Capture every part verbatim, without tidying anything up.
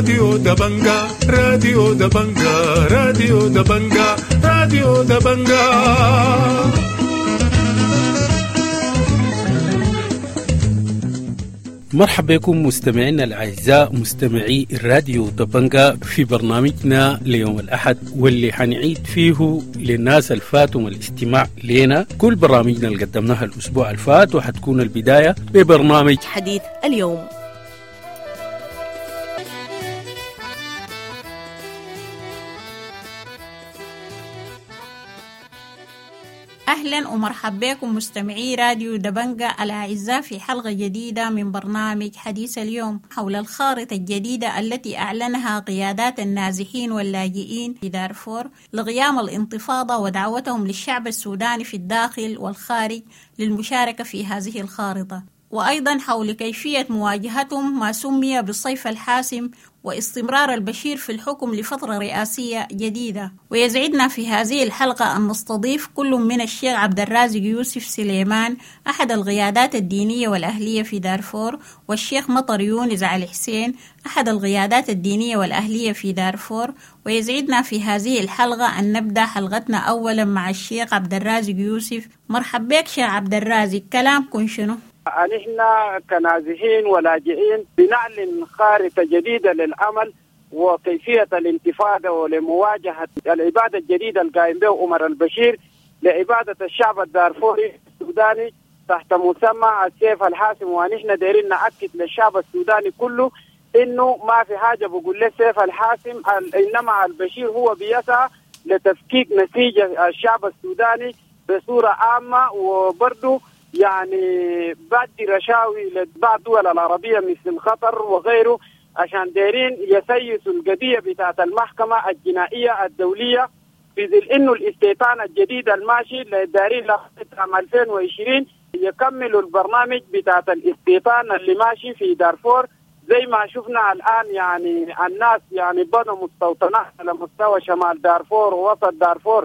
راديو دبنجا راديو دبنجا راديو دبنجا راديو دبنجا. مرحبا بكم مستمعينا الأعزاء مستمعي الراديو دبنجا في برنامجنا ليوم الأحد، واللي حنعيد فيه للناس الفاتهم الاستماع لنا كل برامجنا اللي قدمناها الأسبوع الفات، وحتكون البداية ببرنامج حديث اليوم. أهلا ومرحبا بكم مستمعي راديو دبنجا الأعزاء في حلقة جديدة من برنامج حديث اليوم حول الخارطة الجديدة التي أعلنها قيادات النازحين واللاجئين في دارفور لقيام الانتفاضة ودعوتهم للشعب السوداني في الداخل والخارج للمشاركة في هذه الخارطة، وأيضا حول كيفية مواجهتهم ما سمي بالصيف الحاسم واستمرار البشير في الحكم لفترة رئاسية جديدة. ويسعدنا في هذه الحلقة أن نستضيف كل من الشيخ عبد الرازق يوسف سليمان أحد القيادات الدينية والأهلية في دارفور، والشيخ مطر يونس علي حسين أحد القيادات الدينية والأهلية في دارفور. ويسعدنا في هذه الحلقة أن نبدأ حلقتنا أولا مع الشيخ عبد الرازق يوسف. مرحبا بك شيخ عبد الرازق، كلامكم شنو؟ نحن كنازحين ولاجئين بنعلن خارطة جديدة للعمل وكيفية الانتفاضة ولمواجهة الإبادة الجديدة القائم به عمر البشير لإبادة الشعب الدارفوري السوداني تحت مسمى السيف الحاسم. ونحن دايرين نأكد للشعب السوداني كله إنه ما في حاجة بقول له السيف الحاسم، إنما البشير هو بيسعى لتفكيك نسيج الشعب السوداني بصورة عامة، وبرضه يعني بعد رشاوي لبعض الدول العربية مثل قطر وغيره عشان دايرين يسيسوا القضية بتاعت المحكمة الجنائية الدولية في ظل إنه الاستيطان الجديد الماشي لدارين لعام ألفين وعشرين يكملوا البرنامج بتاعت الاستيطان اللي ماشي في دارفور. زي ما شفنا الآن يعني الناس يعني بنوا مستوطنات على مستوى شمال دارفور ووسط دارفور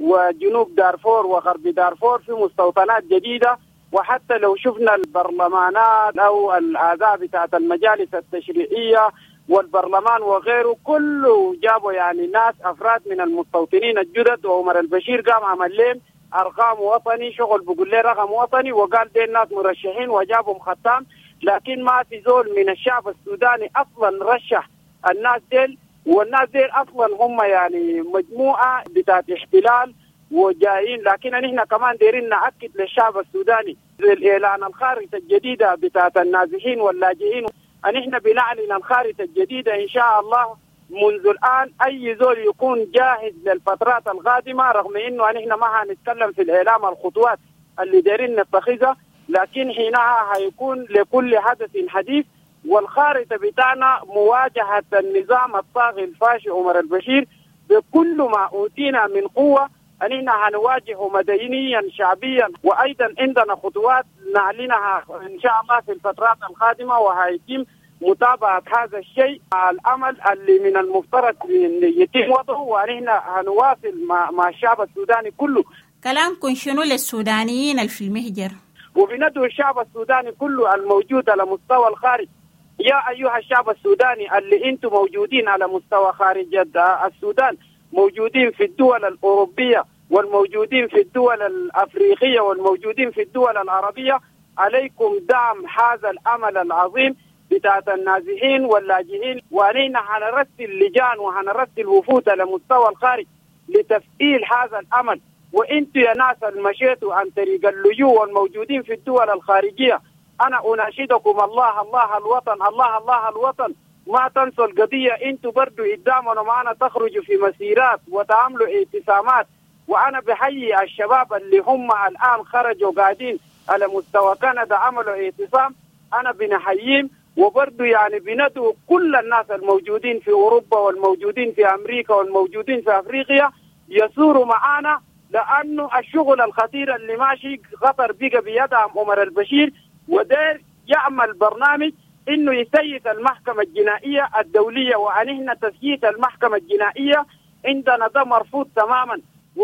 وجنوب دارفور وغرب دارفور في مستوطنات جديدة. وحتى لو شفنا البرلمانات أو الأعضاء بتاعت المجالس التشريعية والبرلمان وغيره كله جابوا يعني ناس أفراد من المستوطنين الجدد، وعمر البشير قام عمل لهم أرقام وطني شغل بقول له رقم وطني وقال دي الناس مرشحين وجابهم ختام، لكن ما في زول من الشعب السوداني أصلا رشح الناس ديل، والناس ديل أصلا هم يعني مجموعة بتاعت احتلال وجايين. لكن نحن كمان دايرين نأكد للشعب السوداني الإعلان الخارطة الجديدة بتاعت النازحين واللاجئين، نحن بنعلن الخارطة الجديدة إن شاء الله منذ الآن. أي زول يكون جاهز للفترات القادمة، رغم إنه نحن ما هنتكلم في الإعلام الخطوات اللي دايرين نتخذها، لكن حينها هيكون لكل حدث حديث. والخارطة بتاعنا مواجهة النظام الطاغي الفاشي عمر البشير بكل ما أوتينا من قوة. أننا هنواجهه مدنيا شعبيا، وأيضا عندنا خطوات نعلنها إن شاء الله في الفترات القادمة، وهيتم متابعة هذا الشيء مع العمل اللي من المفترض يتم وضعه، ونحن هنواصل مع, مع الشعب السوداني كله. كلامكم شنو للسودانيين اللي في المهجر؟ وبندعو الشعب السوداني كله الموجود على مستوى الخارج، يا أيها الشعب السوداني اللي أنتم موجودين على مستوى خارج السودان، موجودين في الدول الأوروبية والموجودين في الدول الأفريقية والموجودين في الدول العربية، عليكم دعم هذا العمل العظيم بتاعت النازحين واللاجئين. وعلينا هنرسل لجان وهنرسل وفود على مستوى الخارج لتفعيل هذا العمل. وانتوا يا ناس المشيتوا عن طريق اللجوء والموجودين في الدول الخارجية، أنا أناشدكم الله الله الوطن الله الله الوطن، ما تنسوا القضية. انتوا برضو قدامنا معنا تخرجوا في مسيرات وتعملوا اعتصامات، وأنا بحيي الشباب اللي هم الآن خرجوا قاعدين على مستوى كندا عملوا اعتصام، أنا بنحييهم. وبرضو يعني بندعو كل الناس الموجودين في أوروبا والموجودين في أمريكا والموجودين في أفريقيا يسوروا معنا، لأنه الشغل الخطير اللي ماشي خطر بقى بيدعم عمر البشير، ودير يعمل برنامج إنه يسيس المحكمة الجنائية الدولية. وعنهنا تسييس المحكمة الجنائية عندنا ده مرفوض تماما،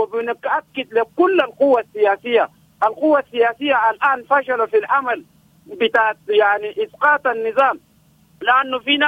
وبنأكد لكل القوى السياسية. القوى السياسية الآن فشلوا في العمل بتاع يعني إسقاط النظام، لأنه في ناس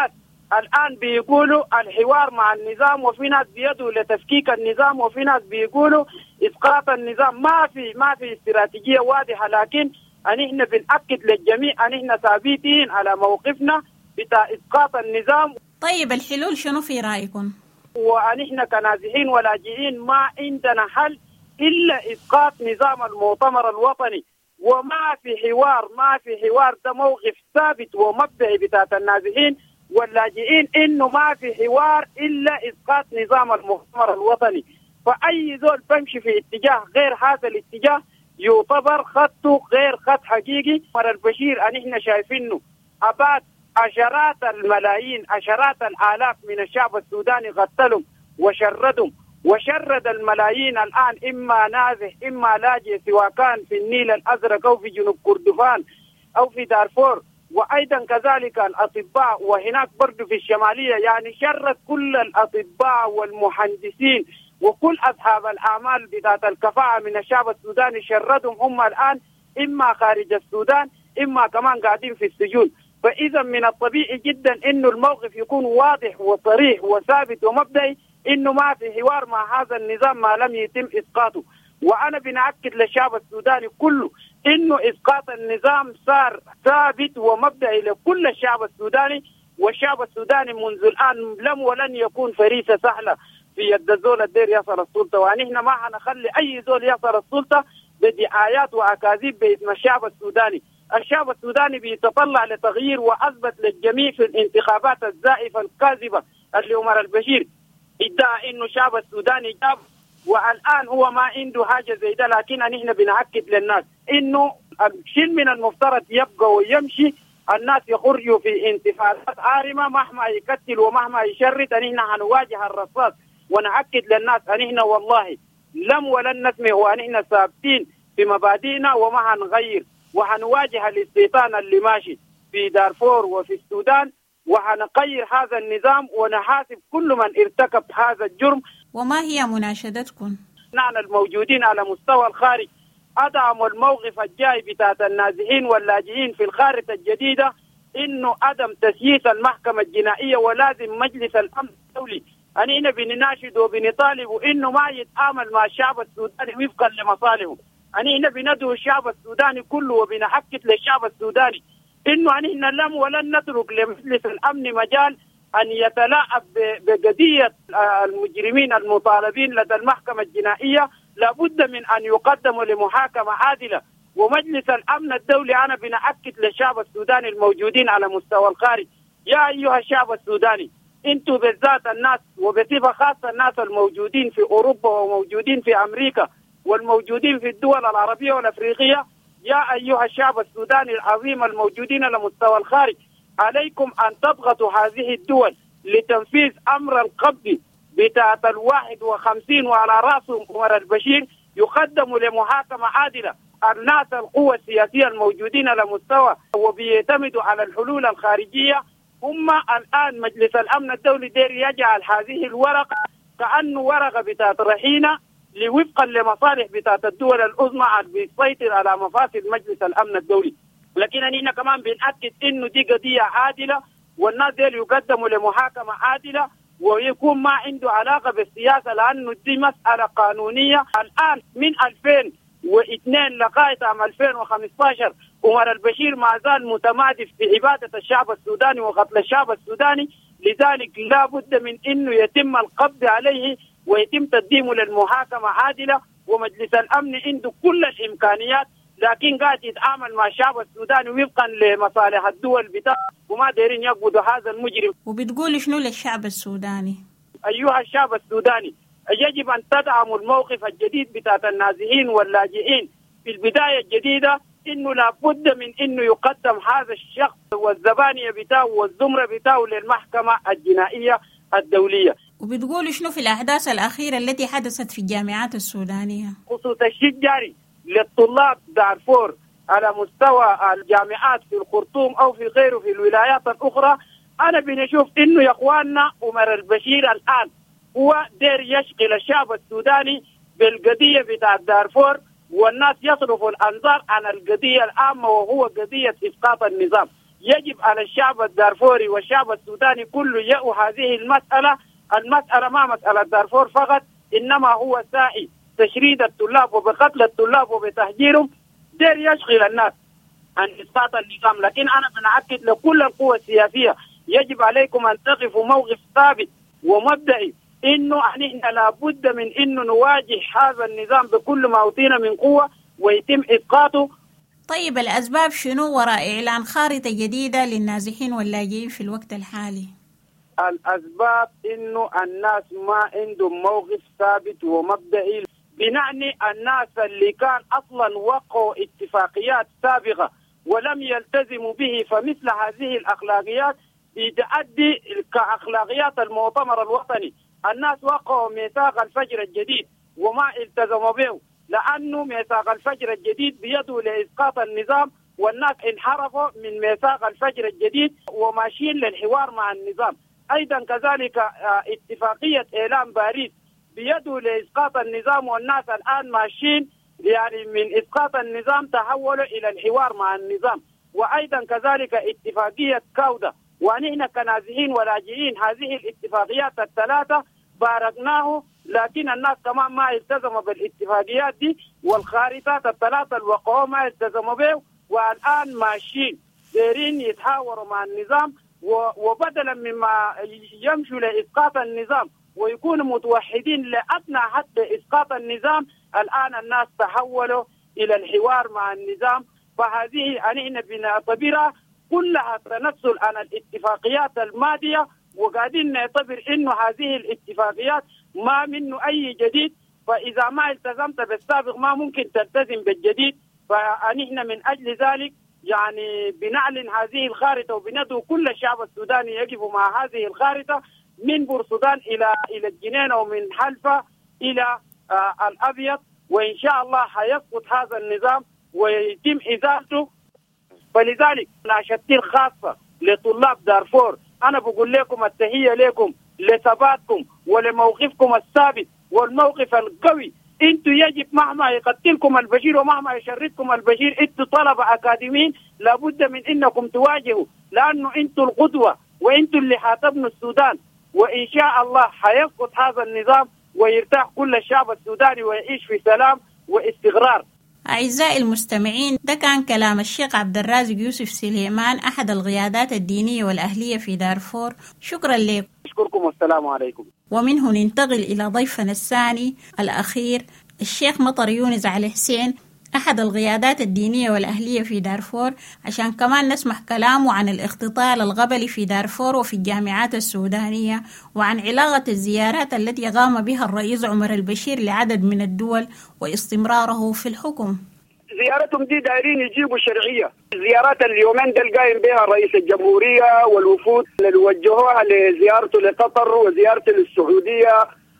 الآن بيقولوا الحوار مع النظام، وفي ناس بيدوا لتفكيك النظام، وفي ناس بيقولوا إسقاط النظام. ما في ما في استراتيجية واضحة، لكن أنحن بنأكد للجميع أنحن ثابتين على موقفنا بتاع إسقاط النظام. طيب الحلول شنو في رأيكم؟ ونحن كنازحين ولاجئين ما عندنا حل إلا إسقاط نظام المؤتمر الوطني، وما في حوار ما في حوار. ده موقف ثابت ومبدئي بتاعت النازحين واللاجئين، إنه ما في حوار إلا إسقاط نظام المؤتمر الوطني. فأي زول بمشي في اتجاه غير هذا الاتجاه يعتبر خطه غير خط حقيقي. عمر البشير أنحن شايفينه أباد عشرات الملايين عشرات الآلاف من الشعب السوداني، قتلهم وشردهم وشرد الملايين الآن، إما نازح إما لاجئ، سواء كان في النيل الأزرق أو في جنوب كردفان أو في دارفور، وأيضا كذلك الأطباء وهناك برضو في الشمالية. يعني شرد كل الأطباء والمهندسين وكل أصحاب الأعمال بذات الكفاءة من الشعب السوداني، شردهم هم الآن إما خارج السودان إما كمان قاعدين في السجون. فإذا من الطبيعي جدا إنه الموقف يكون واضح وصريح وثابت ومبدئي، إنه ما في حوار مع هذا النظام ما لم يتم إسقاطه. وأنا بنأكد للشعب السوداني كله إنه إسقاط النظام صار ثابت ومبدئي لكل الشعب السوداني، والشعب السوداني منذ الآن لم ولن يكون فريسة سهلة في يد الزول الدير يصل السلطة. ونحن ما حنخلي أي زول يصل السلطة بدعايات وأكاذيب باسم الشعب السوداني. الشعب السوداني بيتطلع لتغيير، وأثبت للجميع في الانتخابات الزائفة الكاذبة اللي عمر البشير ادعى إنه الشعب السوداني جاب، والآن هو ما عنده حاجة زي ده. لكن نحن بنأكد للناس إنه الشيء من المفترض يبقى ويمشي، الناس يخرجوا في انتفاضات عارمة مهما يقتل ومهما يشرد. نحن هنواجه الرصاص، ونأكد للناس نحن والله لم ولن نسمع، ونحن ثابتين في مبادئنا وما هنغير، وهنواجه الاستيطان اللي ماشي في دارفور وفي السودان، وهنغير هذا النظام ونحاسب كل من ارتكب هذا الجرم. وما هي مناشدتكم؟ نحن الموجودين على مستوى الخارج أدعموا الموقف الجاي بتاعت النازحين واللاجئين في الخارطة الجديدة، إنه عدم تسييس المحكمة الجنائية، ولازم مجلس الأمن الدولي أننا بنناشد وبنطالب إنه ما يتعامل مع الشعب السوداني وفقا لمصالحه. أننا بندعو الشعب السوداني كله وبنحكت للشعب السوداني إنه أننا لم ولن نترك لمجلس الأمن مجال أن يتلاعب بقضية المجرمين المطالبين لدى المحكمة الجنائية. لابد من أن يقدموا لمحاكمة عادلة. ومجلس الأمن الدولي أنا بنأكد للشعب السوداني الموجودين على مستوى الخارج، يا أيها الشعب السوداني، أنتم بالذات الناس وبصفة خاصة الناس الموجودين في أوروبا وموجودين في أمريكا والموجودين في الدول العربية والأفريقية، يا أيها الشعب السوداني العظيم الموجودين على مستوى الخارج، عليكم أن تضغطوا هذه الدول لتنفيذ أمر القبض بتاعة الواحد وخمسين وعلى رأسهم عمر البشير، يقدموا لمحاكمة عادلة. الناس القوى السياسية الموجودين على مستوى وبيعتمدوا على الحلول الخارجية، هم الآن مجلس الأمن الدولي دير يجعل هذه الورقة كأنه ورقة بتاعة رهينة لوفقا لمصالح بتاعة الدول العظمى بيسيطر على مفاصل مجلس الأمن الدولي. لكن أننا كمان بنأكد إنه دي قضية عادلة، والناس ديل يقدموا لمحاكمة عادلة، ويكون ما عنده علاقة بالسياسة، لأنه دي مسألة قانونية. الآن من ألفين واثنين لغاية عام ألفين وخمسة عشر عمر البشير ما زال متمادف في عبادة الشعب السوداني وقتل الشعب السوداني. لذلك لا بد من إنه يتم القبض عليه ويتم تقديمه للمحاكمة عادلة، ومجلس الأمن عنده كل الإمكانيات، لكن قاعد يتعامل مع الشعب السوداني وفقا لمصالح الدول بتاعه، وما دايرين يقبضوا هذا المجرم. وبتقول شنو للشعب السوداني؟ أيها الشعب السوداني، يجب أن تدعموا الموقف الجديد بتاع النازحين واللاجئين في البداية الجديدة، إنه لابد من إنه يقدم هذا الشخص والزبانية بتاعه والزمرة بتاعه للمحكمة الجنائية الدولية. وبتقول شنو في الأحداث الأخيرة التي حدثت في الجامعات السودانية؟ خصوص الشيء الجاري للطلاب دارفور على مستوى الجامعات في الخرطوم أو في غيره في الولايات الأخرى، أنا بنشوف إنه يا إخواننا عمر البشير الآن هو دير يشغل الشعب السوداني بالقضية بتاع دارفور، والناس يصرفوا الأنظار عن القضية العامة وهو قضية إسقاط النظام. يجب على الشعب الدارفوري والشعب السوداني كله يأو هذه المسألة. المسألة ما مسألة دارفور فقط، إنما هو ساعي تشريد الطلاب وبقتل الطلاب وبتهجيرهم، دير يشغل الناس عن إسقاط النظام. لكن أنا بنعكد لكل القوى السياسية يجب عليكم أن تقفوا موقف ثابت ومبدئي، إنه نحن لابد من إنه نواجه هذا النظام بكل ما أوتينا من قوة ويتم إسقاطه. طيب الأسباب شنو وراء إعلان خارطة جديدة للنازحين واللاجئين في الوقت الحالي؟ الأسباب إنه الناس ما عندهم موقف ثابت ومبدئي، بنعني الناس اللي كان أصلا وقعوا اتفاقيات سابقة ولم يلتزموا به، فمثل هذه الأخلاقيات بتؤدي كأخلاقيات المؤتمر الوطني. الناس وقعوا ميثاق الفجر الجديد وما التزموا به، لأنه ميثاق الفجر الجديد بيدعو لإسقاط النظام، والناس انحرفوا من ميثاق الفجر الجديد وماشيين للحوار مع النظام. أيضا كذلك اتفاقية إعلام باريس بيدعو لإسقاط النظام، والناس الآن ماشيين يعني من إسقاط النظام تحولوا إلى الحوار مع النظام. وأيضا كذلك اتفاقية كاودا، ونحن كنازحين ولاجئين هذه الاتفاقيات الثلاثة باركناه، لكن الناس كمان ما التزموا بالاتفاقيات دي، والخارطات الثلاثة الوقعوا ما التزموا به، والآن ماشيين دايرين يتحاوروا مع النظام، وبدلا مما يمشوا لإسقاط النظام ويكونوا متوحدين لأدنى حد إسقاط النظام، الآن الناس تحولوا إلى الحوار مع النظام. فهذه نحن بنعتبرها كلها تنزل عن الاتفاقيات الماضية، وقاعدين نعتبر إنه هذه الاتفاقيات ما منه أي جديد، فإذا ما التزمت بالسابق ما ممكن تلتزم بالجديد. فنحن من أجل ذلك يعني بنعلن هذه الخارطة، وبندعو كل الشعب السوداني يقف مع هذه الخارطة من بورسودان إلى إلى الجنينة، ومن حلفة إلى آه الأبيض، وإن شاء الله حيسقط هذا النظام ويتم إزالته. فلذلك ناشدتي الخاصة لطلاب دارفور، أنا بقول لكم التحية لكم لثباتكم ولموقفكم الثابت والموقف القوي. انتوا يجب مهما يقتلكم البشير ومهما يشردكم البشير، انتوا طلبة أكاديميين لابد من انكم تواجهوا، لانه انتوا القدوة وانتوا اللي حاتبنوا السودان، وان شاء الله حيسقط هذا النظام ويرتاح كل الشعب السوداني ويعيش في سلام واستقرار. أعزائي المستمعين، ده كان كلام الشيخ عبد الرازق يوسف سليمان، أحد القيادات الدينية والأهلية في دارفور. شكرا لكم. أشكركم والسلام عليكم. ومنه ننتقل إلى ضيفنا الثاني الأخير الشيخ مطر يونس علي حسين، أحد القيادات الدينية والأهلية في دارفور، عشان كمان نسمح كلامه عن الاختطال القبلي في دارفور وفي الجامعات السودانية، وعن علاقة الزيارات التي قام بها الرئيس عمر البشير لعدد من الدول واستمراره في الحكم. زيارتهم دي دايرين يجيبوا شرعية. زيارات اليومين دول قايم بها رئيس الجمهورية والوفود اللي وجهوها لزيارته لقطر وزيارته للسعودية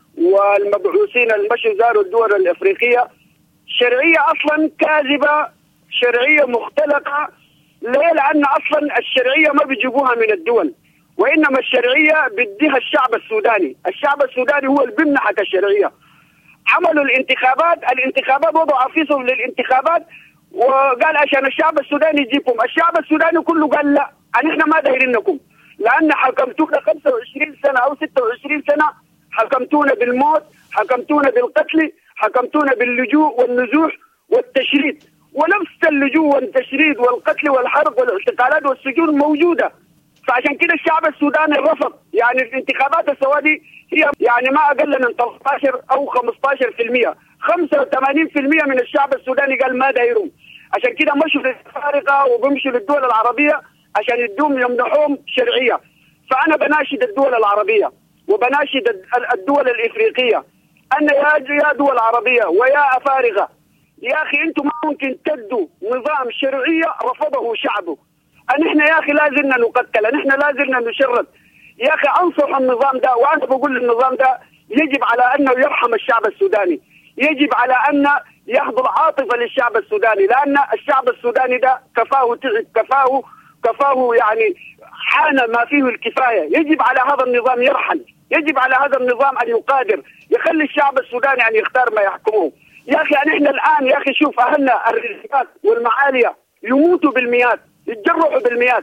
والمبعوثين المشوا زاروا الدول الأفريقية. شرعية أصلا كاذبة، شرعية مختلقة. ليه؟ لأن أصلا الشرعية ما بيجيبوها من الدول، وإنما الشرعية بديها الشعب السوداني. الشعب السوداني هو اللي بيمنحك الشرعية. عملوا الانتخابات، الانتخابات وضعوا فيهم للانتخابات وقال عشان الشعب السوداني يجيبهم. الشعب السوداني كله قال لا، احنا ما دايرينكم، لأن حكمتونا خمسة وعشرين سنة أو ستة وعشرين سنة، حكمتونا بالموت، حكمتونا بالقتل، حكمتونا باللجوء والنزوح والتشريد، ونفس اللجوء والتشريد والقتل والحرق والاعتقالات والسجون موجودة. فعشان كده الشعب السوداني رفض. يعني الانتخابات السوادي هي يعني ما أقل من ثلاثة عشر أو خمسة عشر بالمئة، خمسة وثمانين بالمئة من الشعب السوداني قال ما دايرون. عشان كده مشوا للفارقة وبمشوا للدول العربية عشان يدوم يمنحوهم شرعية. فأنا بناشد الدول العربية وبناشد الدول الإفريقية أن يا دول عربية ويا أفارقة، يا أخي أنتم ما ممكن تدوا نظام شرعية رفضه شعبه. نحن يا أخي لازلنا نقتل، نحن لازلنا نشرد. يا أخي أنصح النظام ده، وأنا بقول النظام ده يجب على أنه يرحم الشعب السوداني، يجب على أن يحضر عاطفة للشعب السوداني، لأن الشعب السوداني ده كفاه تعب، كفاه كفاه يعني حان ما فيه الكفاية. يجب على هذا النظام يرحل، يجب على هذا النظام أن يقادر، يخلي الشعب السوداني أن يختار ما يحكمه. يا أخي نحن الآن يا أخي شوف أهلنا الرزقات والمعالية يموتوا بالمئات، يتجرحوا بالمئات.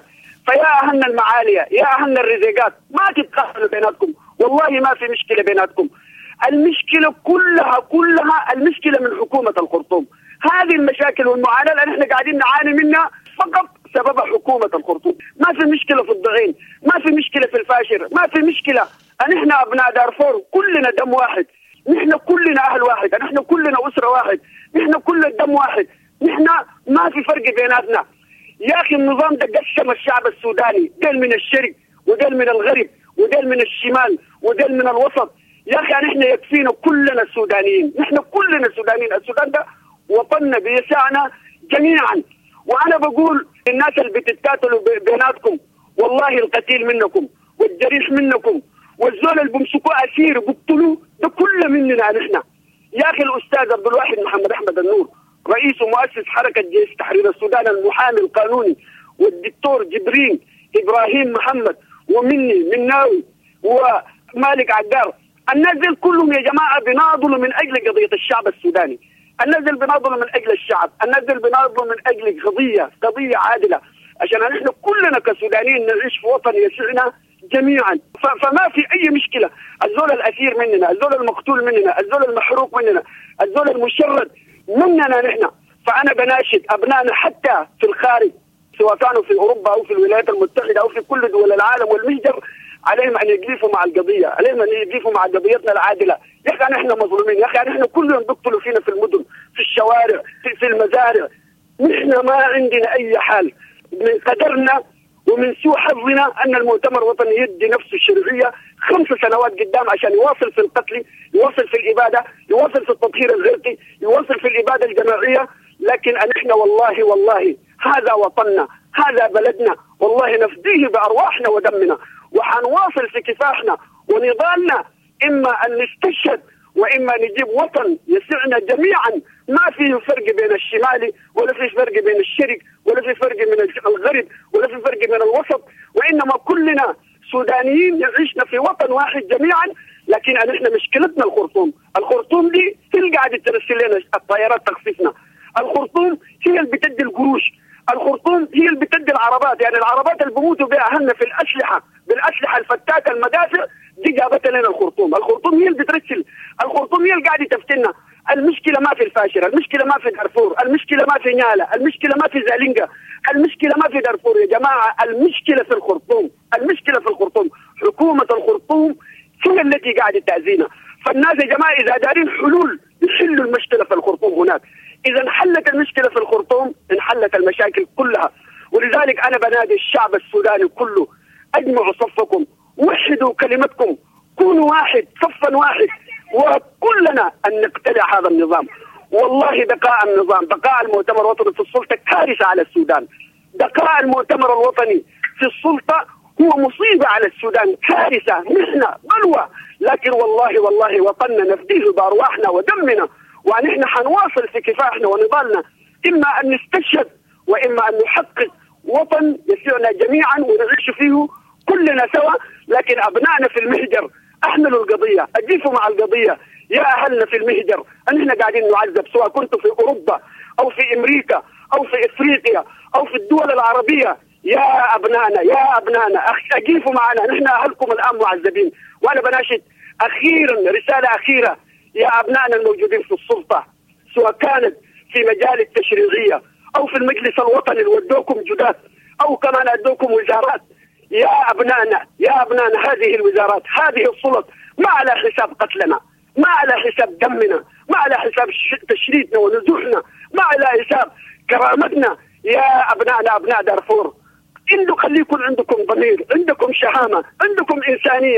فيا أهلنا المعالية، يا أهلنا الرزيقات، ما تتقاتلوا بيناتكم، والله ما في مشكلة بيناتكم. المشكلة كلها كلها المشكلة من حكومة الخرطوم. هذه المشاكل والمعاناة اللي احنا قاعدين نعاني منها فقط سبب حكومة الخرطوم. ما في مشكلة في الضعين، ما في مشكلة في الفاشر، ما في مشكلة. نحن أبناء دارفور كلنا دم واحد، نحن كلنا أهل واحد، نحن كلنا أسرة واحد، نحن كلنا دم واحد، نحن ما في فرق بيناتنا. يا أخي النظام ده قسم الشعب السوداني، ديل من الشرق وديل من الغرب وديل من الشمال وديل من الوسط. يا أخي نحن يكفينا كلنا السودانيين، نحن كلنا السودانيين. السودان ده وطننا بيسعنا جميعا. وأنا بقول الناس اللي بتتقاتلوا بيناتكم والله القتيل منكم والجريح منكم والزول اللي بمسكوه أسير بقتلوه ده كله مننا نحن. يا أخي الأستاذ عبد الواحد محمد أحمد النور رئيس ومؤسس حركة جيش تحرير السودان المحامي القانوني، والدكتور جبرين إبراهيم محمد ومني مناوي ومالك عقار، الناس دول كلهم يا جماعة بيناضلوا من أجل قضية الشعب السوداني. الناس دول بيناضلوا من أجل الشعب، الناس دول بيناضلوا من أجل قضية قضية عادلة عشان نحن كلنا كسودانيين نعيش في وطن يسعنا جميعا. فما في أي مشكلة. الزول الأسير مننا، الزول المقتول مننا، الزول المحروق مننا، الزول المشرد مننا نحن. فأنا بناشد أبنائنا حتى في الخارج سواء كانوا في أوروبا أو في الولايات المتحدة أو في كل دول العالم والمجر، عليهم أن يقفوا مع القضية، عليهم أن يقفوا مع قضيتنا العادلة. يا أخي نحن مظلومين، يا أخي نحن كل يوم بيقتلوا فينا في المدن، في الشوارع، في, في المزارع. نحن ما عندنا أي حال. من قدرنا ومن سوء حظنا أن المؤتمر الوطني يدي نفسه الشرعية خمس سنوات قدام عشان يواصل في القتل، يواصل في الإبادة، يواصل في التطهير العرقي، يواصل في الإبادة الجماعية. لكن نحن والله والله هذا وطننا، هذا بلدنا، والله نفديه بأرواحنا ودمنا، وحنواصل في كفاحنا ونضالنا، إما أن نستشهد وإما نجيب وطن يسعنا جميعا. ما فيه فرق بين الشمالي ولا في فرق بين الشرق ولا في فرق من الغرب ولا في فرق من الوسط، وإنما كلنا سودانيين يعيشنا في وطن واحد جميعا. لكن نحن مشكلتنا الخرطوم. الخرطوم دي هي اللي قاعدة ترسل لنا الطيارات تخفيفنا. الخرطوم هي اللي بتدي القروش. الخرطوم هي اللي بتدي العربات، يعني العربات اللي بموتوا بها أهلنا في الأسلحة بالأسلحة الفتاكة المدافع دي جابت لنا الخرطوم. الخرطوم هي اللي بترسل، الخرطوم هي اللي قاعدة تفتنا. المشكلة ما في الفاشر، المشكلة ما في دارفور، المشكلة ما في نيالا، المشكلة ما في زالينجا، المشكلة ما في دارفور يا جماعة، المشكلة في الخرطوم، المشكلة في الخرطوم. حكومة الخرطوم هي التي قاعدة تأذينا. فالناس يا جماعة إذا دارين حلول يحلوا المشكلة في الخرطوم هناك. إذا انحلت المشكلة في الخرطوم انحلت المشاكل كلها. ولذلك أنا بنادي الشعب السوداني كله، أجمعوا صفكم، وحدوا كلمتكم، كونوا واحد، صفا واحد، وكلنا أن نقتلع هذا النظام. والله بقاء النظام، بقاء المؤتمر الوطني في السلطة كارثة على السودان. بقاء المؤتمر الوطني في السلطة هو مصيبة على السودان، كارثة، نحن بلوى. لكن والله والله وطننا نفديه بأرواحنا ودمنا، ونحن حنواصل في كفاحنا ونضالنا، إما أن نستشهد وإما أن نحقق وطن يسعنا جميعا ونعيش فيه كلنا سوا. لكن أبنائنا في المهجر أحملوا القضية، أجيفوا مع القضية. يا أهلنا في المهجر نحن قاعدين نعذب، سواء كنتوا في أوروبا أو في أمريكا أو في إفريقيا أو في الدول العربية. يا أبنائنا يا أبنائنا أجيفوا معنا، نحن أهلكم الآن معذبين. وأنا بناشد أخيرا رسالة أخيرة، يا أبنائنا الموجودين في السلطة، سواء كانت في مجال التشريعية أو في المجلس الوطني اللي ودوكم جداد أو كمان أدوكم وزارات، يا أبنائنا يا أبنائنا هذه الوزارات هذه السلط ما على حساب قتلنا، ما على حساب دمنا، ما على حساب تشريدنا ونزوحنا، ما على حساب كرامتنا. يا أبنائنا أبناء دارفور، إنه خليكم عندكم ضمير، عندكم شهامة، عندكم إنسانية،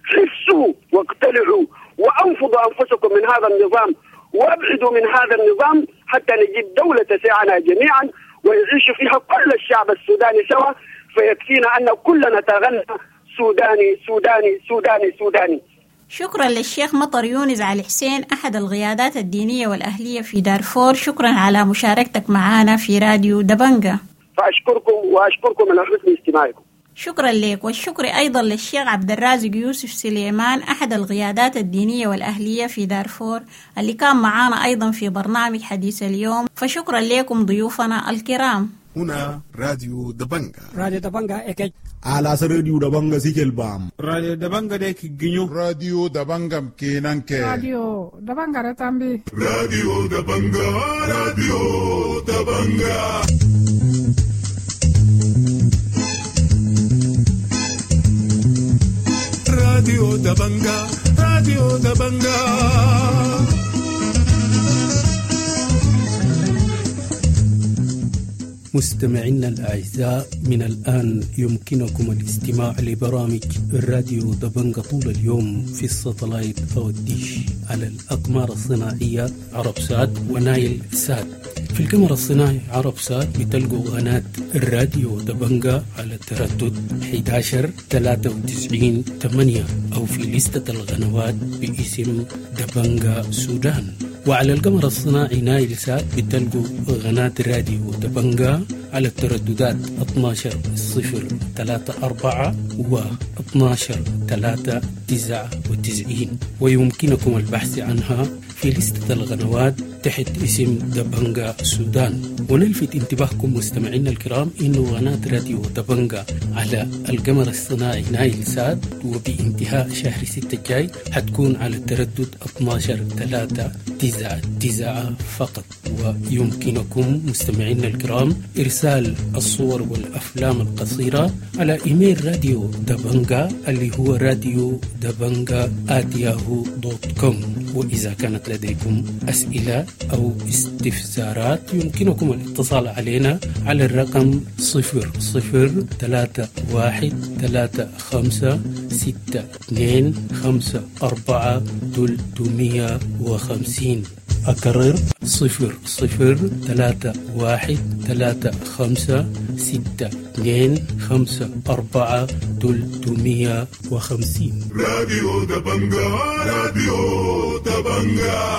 حسوا واقتلعوا وأنفضوا أنفسكم من هذا النظام وابعدوا من هذا النظام حتى نجيب دولة تسعنا جميعا ويعيش فيها كل الشعب السوداني سوا، فيكفينا أن كلنا تغنى سوداني سوداني سوداني سوداني. شكرا للشيخ مطر يونس علي حسين أحد القيادات الدينية والأهلية في دارفور، شكرا على مشاركتك معنا في راديو دبنجة. فأشكركم وأشكركم من حسن استماعكم. شكرا لك، والشكر أيضا للشيخ عبد الرازق يوسف سليمان أحد القيادات الدينية والأهلية في دارفور اللي كان معانا أيضا في برنامج حديث اليوم. فشكرا لكم ضيوفنا الكرام. هنا راديو دبنجا. راديو دبنجا إكج. على راديو دبنجا سيكل بام. راديو دبنجا ديك جنيو. راديو دبنجا مكينانك. راديو دبنجا رتامبي. راديو دبنجا. راديو دبنجا. راديو دبنجا. راديو دبنجا. مستمعينا الأعزاء، من الآن يمكنكم الاستماع لبرامج الراديو دبنجا طول اليوم في الساتلايت أو الديش على الأقمار الصناعية عربسات ونايل سات. في القمر الصناعي عربسات بتلقوا قناة الراديو دبنجا على التردد أحد عشر ثلاثة وتسعين ثمانية أو في لستة القنوات باسم دبنجا سودان. وعلى القمر الصناعي نايل سات بتلقوا قناة الراديو دبنجا على الترددات اثناشر صفر ثلاثة أربعة و اثناشر ثلاثة تسعة وتسعين، ويمكنكم البحث عنها في لستة القنوات تحت اسم دبنجا سودان. ونلفت انتباهكم مستمعينا الكرام إنه قناة راديو دبنجا على القمر الصناعي نايل سات وبانتهاء شهر ستة الجاي حتكون على التردد اثناشر ثلاثة تسعة تسعة فقط. ويمكنكم مستمعينا الكرام إرسال الصور والأفلام القصيرة على إيميل راديو دبنجا اللي هو راديو دبنجا آت ياهو دوت كوم. وإذا كانت لديكم أسئلة أو استفسارات يمكنكم الاتصال علينا على الرقم صفر صفر ثلاثة واحد ثلاثة خمسة ستة اثنين خمسة أربعة ثلاثمية وخمسين. أكرر صفر صفر ثلاثة واحد ثلاثة خمسة ستة اثنين خمسة أربعة ثلاثمية وخمسين. راديو دبنجا. راديو دبنجا.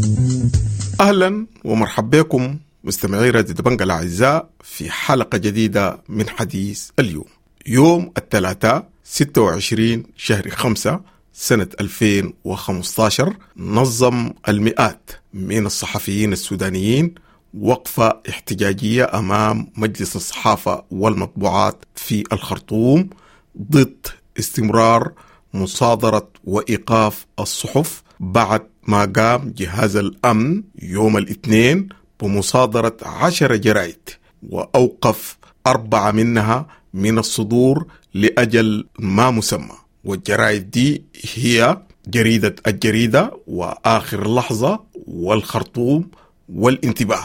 أهلا ومرحبا بكم مستمعي راديو دبنجا الأعزاء في حلقة جديدة من حديث اليوم. يوم الثلاثاء ستة وعشرين شهر خمسة سنة ألفين وخمسة عشر نظم المئات من الصحفيين السودانيين وقفة احتجاجية أمام مجلس الصحافة والمطبوعات في الخرطوم ضد استمرار مصادرة وإيقاف الصحف بعد ما قام جهاز الأمن يوم الاثنين بمصادرة عشر جرائد وأوقف أربعة منها من الصدور لأجل ما مسمى. والجرائد دي هي جريدة الجريدة وآخر لحظة والخرطوم والانتباه.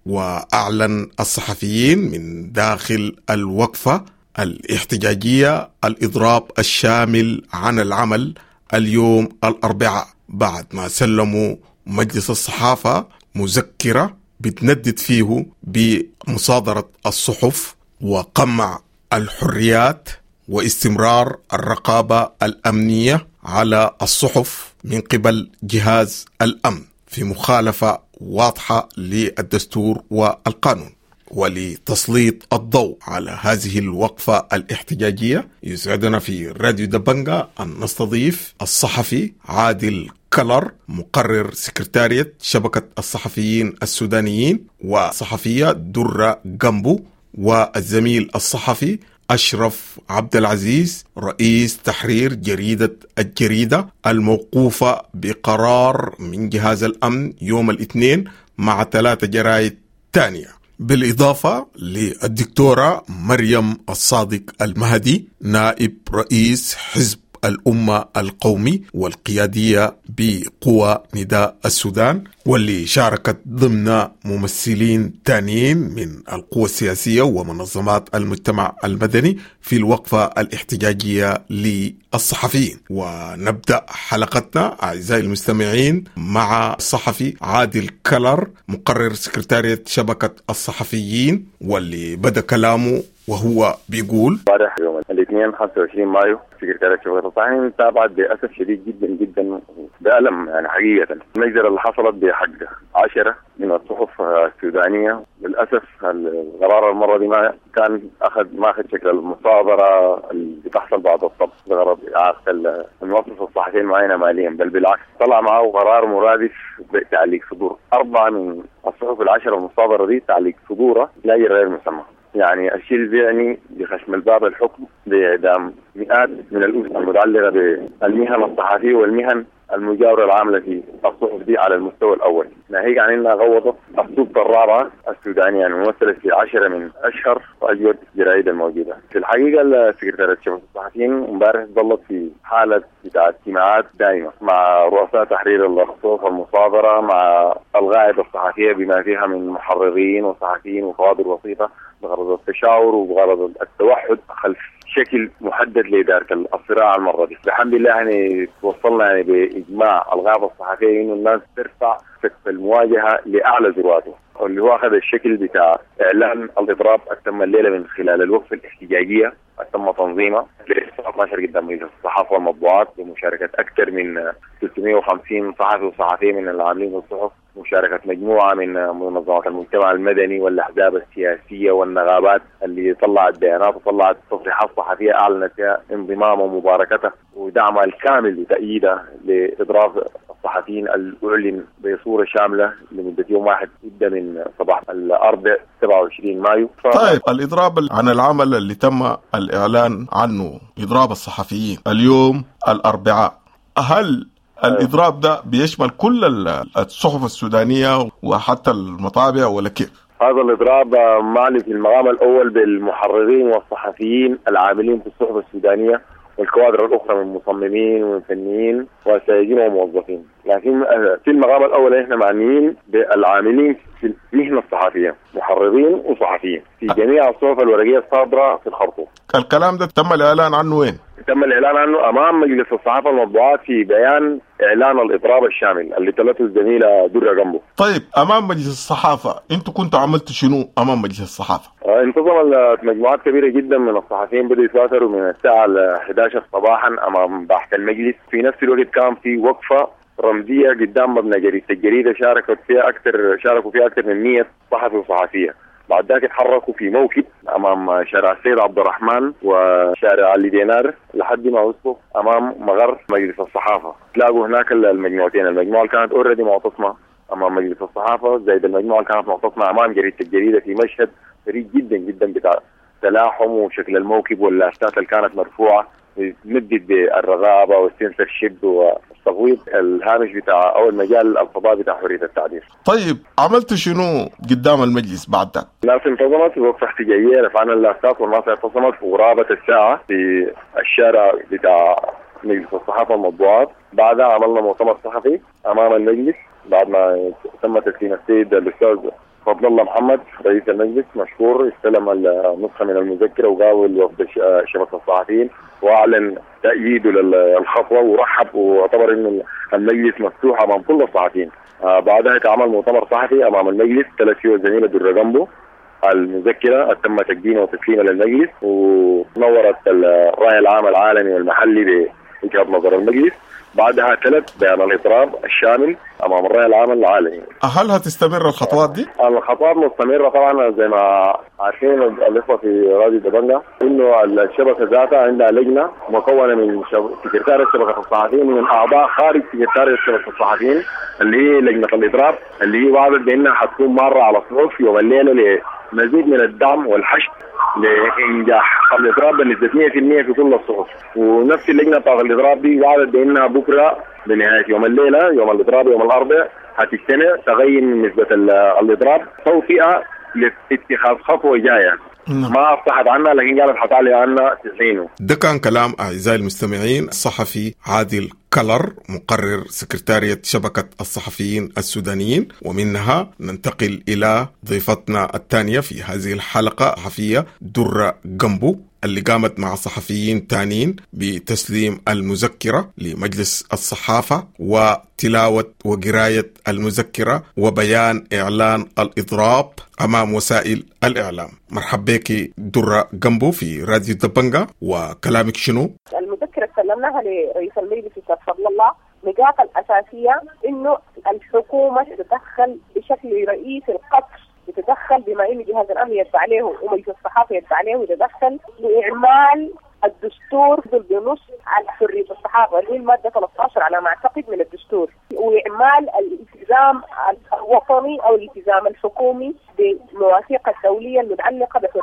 وأعلن الصحفيين من داخل الوقفة الاحتجاجية الإضراب الشامل عن العمل اليوم الأربعاء بعد ما سلموا مجلس الصحافة مذكرة بتندد فيه بمصادرة الصحف وقمع الحريات واستمرار الرقابة الأمنية على الصحف من قبل جهاز الأمن في مخالفة واضحة للدستور والقانون. ولتسليط الضوء على هذه الوقفة الاحتجاجية يسعدنا في راديو دبنجا أن نستضيف الصحفي عادل كلر مقرر سكرتارية شبكة الصحفيين السودانيين وصحفية درة جنبو والزميل الصحفي أشرف عبد العزيز رئيس تحرير جريدة الجريدة الموقوفة بقرار من جهاز الأمن يوم الاثنين مع ثلاثة جرائد تانية، بالإضافة للدكتورة مريم الصادق المهدي نائب رئيس حزب الأمة القومي والقيادية بقوى نداء السودان واللي شاركت ضمن ممثلين تانيين من القوى السياسية ومنظمات المجتمع المدني في الوقفة الاحتجاجية للصحفيين. ونبدأ حلقتنا أعزائي المستمعين مع الصحفي عادل كلر مقرر سكرتارية شبكة الصحفيين واللي بدأ كلامه وهو بيقول امبارح يوم الاثنين خمسة وعشرين مايو سكرتارية شبكة الصحفيين تابعت بأسف شديد جدا جدا بألم يعني حقيقة المجزرة اللي حصلت بحق عشرة من الصحف السودانية. للأسف القرار المرة دي ما كان أخذ ما أخذ شكل المصادرة اللي بتحصل بعد الطب بغرض إعاقة الموظف الصحفيين معينة ماليا، بل بالعكس طلع معه قرار مرادف بتعليق صدور أربعة من الصحف العشرة المصادرة دي، تعليق صدورة لا غير مسمى. يعني الشيء اللي يعني بخشم الباب الحكم بإعدام مئات من الأسر المتعلقة بالمهن الصحفية والمهن المجاورة العاملة في الصحف دي على المستوى الأول. ناهيك عن أنها غوضت السلطة الرابعة السودانية يعني ممثلة في عشرة من أشهر وأجود الجرائد الموجودة. في الحقيقة السكرتارية شبكة الصحفيين امبارح ظلت في حالة بتاع اجتماعات دائمة مع رؤساء تحرير الصحف والمصادرة، مع الغائب الصحفية بما فيها من محررين وصحفيين وكوادر وسيطة بغرض التشاور وبغرض التوحد خلف شكل محدد لإدارة الصراع المرة دي. الحمد لله يعني توصلنا يعني بإجماع الغابة الصحفية إنه الناس ترفع سقف المواجهة لأعلى ذرواته، واللي هو أخذ الشكل بتاع إعلان الإضراب التم الليلة من خلال الوقفة الاحتجاجية تم تنظيمها للساعة اثني عشر قدام مجلس الصحافة والمطبوعات بمشاركة أكثر من ثلاثمئة وخمسين صحفي وصحفية من العاملين في الصحف، مشاركة مجموعة من منظمات المجتمع المدني والأحزاب السياسية والنغابات اللي طلعت بيانات وطلعت تصريحات صحفية أعلنت فيها انضمام ومباركته ودعمها الكامل وتأييده لإضراب الصحفيين الأعلن بصورة شاملة لمدة يوم واحد يبدأ من صباح الأربعاء سبعة وعشرين مايو. ف... طيب الإضراب عن العمل اللي تم الإعلان عنه إضراب الصحفيين اليوم الأربعاء، هل الإضراب ده بيشمل كل الصحف السودانية وحتى المطابع ولا كيف؟ هذا الإضراب معني في المقام الأول بالمحررين والصحفيين العاملين في الصحف السودانية والكوادر الأخرى من مصممين وفنيين وسائقين وموظفين، لكن في المقام الأول إحنا معنيين بالعاملين في المهنة الصحفية، محررين وصحفيين في جميع الصحف الورقية الصادرة في الخرطوم. الكلام ده تم الإعلان عنه وين؟ تم الإعلان عنه أمام مجلس الصحافة والمطبوعات في بيان إعلان الإضراب الشامل اللي تلته الزميلة درة جنبه. طيب أمام مجلس الصحافة أنتوا كنتوا عملتوا شنو أمام مجلس الصحافة؟ آه انتظمت مجموعات كبيرة جدا من الصحفيين بدأوا يتواتروا من الساعة أحد عشر صباحا أمام باحة المجلس. في نفس الوقت كان في وقفة رمزية قدام مبنى جريدة الجريدة شاركت فيها أكثر شاركوا فيها أكثر من مئة صحفي وصحفية. بعد ذلك تحركوا في موكب أمام شارع السيد عبد الرحمن وشارع علي دينار لحد ما وصلوا أمام مغر مجلس الصحافة. تلاقوا هناك المجموعتين، المجموعة اللي كانت أوريدي معتصمة أمام مجلس الصحافة زائد المجموعة اللي كانت معتصمة أمام جريدة الجريدة في مشهد فريد جدا جدا بتاع تلاحم وشكل الموكب واللافتات اللي كانت مرفوعة مدد بالرغابة والسنسر شيب والتصويت الهامش بتاع أو المجال الفضاء بتاع حرية التعبير. طيب عملت شنو قدام المجلس بعد ذلك؟ الناس انتظمت في وقفة احتجاجية، رفعنا اللافتات والناس اعتصمت في غرابة الساعة في الشارع بتاع مجلس الصحافة والمطبوعات. بعدها عملنا مؤتمر صحفي أمام المجلس بعد ما تم تسليم السيد الأستاذ فضل الله محمد رئيس المجلس مشكور، استلم النسخة من المذكرة وقابل وفد شبكة الصحفيين وأعلن تأييده للخطوة ورحب واعتبر إن المجلس مفتوح أمام كل الصحفيين. آه بعدها تعمل مؤتمر صحفي أمام المجلس تلت فيه الزميلة درة جنبه المذكرة تم تقديمها وتسليمها للمجلس ونورت الرأي العام العالمي والمحلي بوجهة نظر المجلس. بعدها ثلاث بيان الإضراب الشامل أمام الرأي العام العالمي. هل هتستمر الخطوات دي؟ الخطوات مستمرة طبعا زي ما عارفين الإخوة في راديو دبنجة إنه الشبكة ذاتها عندها لجنة مكونة من سكرتارية شبكة الصحفيين من أعضاء خارج سكرتارية شبكة الصحفيين اللي هي لجنة الإضراب اللي هي وعدت بأنها حتكون مرة على الصحف يوم الليلة لمزيد من الدعم والحشد لإنجاح الإضراب بنسبة مئة بالمئة في كل الصحف. ونفس اللجنة بتاع الإضراب دي وعدت بأنها بكرة بنهاية يوم الليلة يوم الإضراب يوم الأربعاء هتجتمع تغير نسبة الإضراب توفيقها لاتخاذ خطوة جاية ما أصحت عنها لكن قالت حتعلي عنها تسعينه. ده كان كلام أعزائي المستمعين الصحفي عادل كلر مقرر سكرتارية شبكة الصحفيين السودانيين. ومنها ننتقل إلى ضيفتنا الثانية في هذه الحلقة صحفية درة جنبو اللي قامت مع صحفيين تانيين بتسليم المذكرة لمجلس الصحافة وتلاوة وقراية المذكرة وبيان إعلان الإضراب أمام وسائل الإعلام. مرحب بك درة جنبو في راديو دبنجة، وكلامك شنو؟ المذكرة سلمناها لرئيس المجلس فضل الله. نقاط الأساسية إنه الحكومة تتدخل بشكل رئيسي القطر، يتدخل بما إن جهاز الأمن يدفع عليه ومجلس الصحافة يدفع عليه، ويتدخل لإعمال الدستور بنص على حرية الصحافة اللي هي المادة ثلاثة عشر على ما أعتقد من الدستور، وإعمال الالتزام الوطني أو الالتزام الحكومي بالمواثيق الدولية المتعلقة بحرية الصحافة.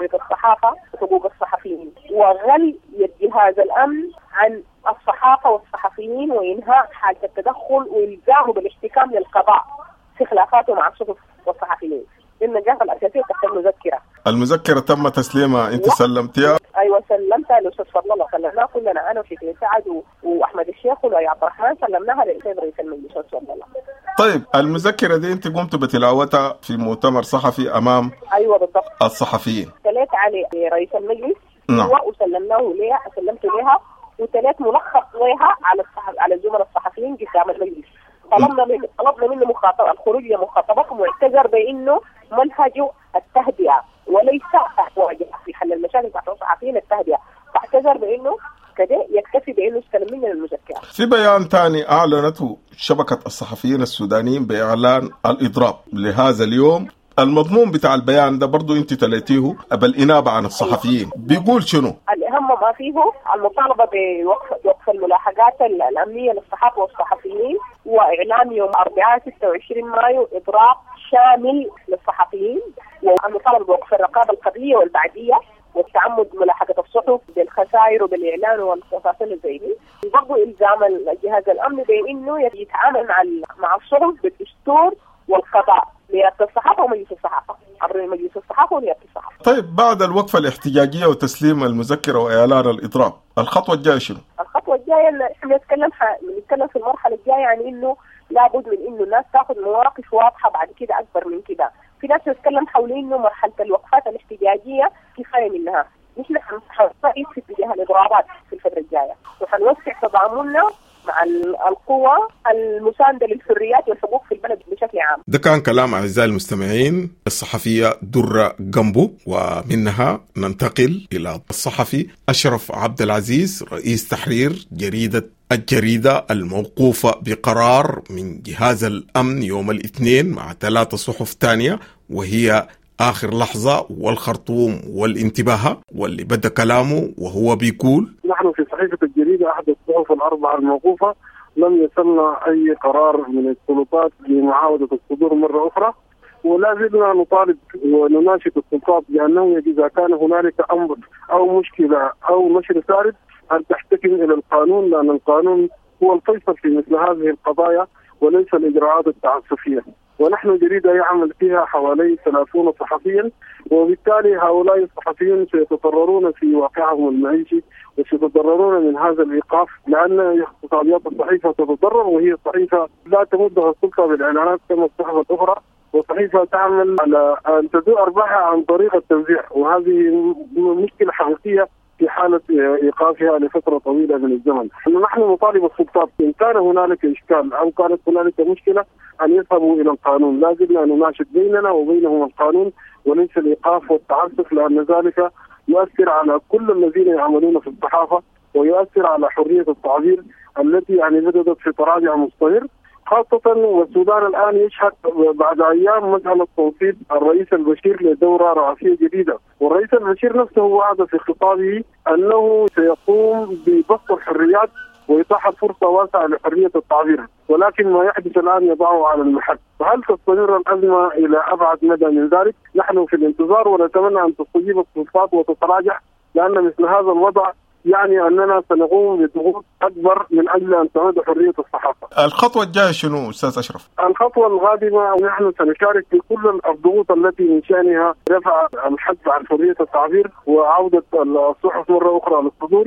الصحافة وحقوق الصحفيين، وغل يد جهاز الأمن عن الصحافة والصحفيين، وإنهاء حالة التدخل وإلزامه بالاحتكام للقضاء في خلافاته مع الصحف والصحفيين. النجاح الأساسية تحت المذكرة. المذكرة تم تسليمها، أنت سلمتيها؟ أيوة سلمتها للأستاذ فضل الله، سلمناها كلنا أنا وشكري سعد و... وأحمد الشيخ ولؤي عبد الرحمن، سلمناها للأستاذ رئيس المجلس فضل الله. طيب المذكرة دي أنت قمت بتلاوتها في مؤتمر صحفي أمام أيوة بالضبط الصحفيين. تليت على رئيس المجلس نعم. وسلمناه لها، سلمت لها وتليت ملخص لها على الصحف على الزملاء الصحفيين قدام المجلس. طلبنا من طلبنا منه مخاطب الخروج لمخاطبتهم، واعتذر بانه منهجه التهدئه وليس مواجهه في حل المشاكل بتاعت الصحفيين التهدئه، فاعتذر بانه كده يكتفي بانه استلم من المذكره. في بيان ثاني اعلنته شبكه الصحفيين السودانيين باعلان الاضراب لهذا اليوم، المضمون بتاع البيان ده برضو انت تلاتيه بالانابه عن الصحفيين، بيقول شنو؟ الاهم ما فيه المطالبه بوقف وقف الملاحقات الامنيه للصحافه والصحفيين، واعلان يوم الاربعاء ستة وعشرين مايو اضراب شامل للصحفيين، والمطالبه بوقف الرقابه القبليه والبعديه والتعمد ملاحقه الصحف بالخسائر وبالاعلان والتفاصيل زي دي. وبرضه الزام الجهاز الامني بانه يتعامل مع مع الصحف بالدستور والقضاء، لياقة الصحافة ومجلس الصحافة، أمر مجلس الصحافة ولياقة الصحافة. طيب بعد الوقفة الاحتجاجية وتسليم المذكرة وإعلان الإضراب، الخطوة الجاية شنو؟ الخطوة الجاية إن إحنا نتكلم نتكلم في المرحلة الجاية عن إنه لابد من إنه الناس تأخذ مواقف واضحة بعد كده أكبر من كده. في ناس تتكلم حول إنه مرحلة الوقفات الاحتجاجية كفاية منها. نحن حنركز في اتجاه الإضرابات في الفترة الجاية، وحنوسع تضامننا مع القوى المساندة للحريات والحقوق في البلد بشكل عام. ده كان كلام أعزائي المستمعين الصحفية درة جنبو، ومنها ننتقل إلى الصحفي أشرف عبد العزيز رئيس تحرير جريدة الجريدة الموقوفة بقرار من جهاز الأمن يوم الاثنين مع ثلاثة صحف تانية، وهي آخر لحظة والخرطوم والانتباه، واللي بدأ كلامه وهو بيقول: نحن في صحيفة الجريدة أحد الصحف الأربعة الموقوفة لم يصلنا أي قرار من السلطات لمعاودة الصدور مرة أخرى، ولا زلنا نطالب ونناشد السلطات بأنه إذا كان هنالك أمر أو مشكلة أو نشر سارد أن تحتكم إلى القانون، لأن القانون هو الفيصل في مثل هذه القضايا وليس الإجراءات التعسفية. ونحن جريدة يعمل فيها حوالي ثلاثين صحفيا، وبالتالي هؤلاء الصحفيين سيتضررون في واقعهم المعيشي وسيتضررون من هذا الإيقاف، لأن اقتصاديات الصحيفة تتضرر، وهي الصحيفة لا تمدها السلطة بالإعلانات كما الصحف الأخرى، وصحيفة تعمل على أن تدور أرباحها عن طريق التوزيع، وهذه مشكلة حقيقية في حالة إيقافها لفترة طويلة من الزمن. نحن نطالب السلطات إن كان هنالك إشكال أو كانت هنالك مشكلة أن يذهبوا إلى القانون، لا زلنا نناشد بيننا وبينهم القانون وليس الإيقاف والتعسف، لأن ذلك يؤثر على كل الذين يعملون في الصحافة، ويؤثر على حرية التعبير التي يعني بدأت في تراجع مستمر، خاصة والسودان الآن يشهد بعد أيام مسألة توصيل الرئيس البشير لدورة رئاسية جديدة، والرئيس البشير نفسه وعد في خطابه أنه سيقوم ببسط الحريات وإتاحة فرصة واسعة لحرية التعبير، ولكن ما يحدث الآن يضعه على المحك. فهل تستمر الأزمة إلى أبعد مدى من ذلك؟ نحن في الانتظار، ونتمنى أن تستجيب السلطات وتتراجع، لأن مثل هذا الوضع يعني أننا سنقوم بضغوط أكبر من أجل أن تعود حرية الصحافة. الخطوة الجاية شنو أستاذ أشرف؟ الخطوة القادمة نحن سنشارك في كل الضغوط التي من شأنها رفع الحد عن حرية التعبير وعودة الصحف مرة أخرى للصدور،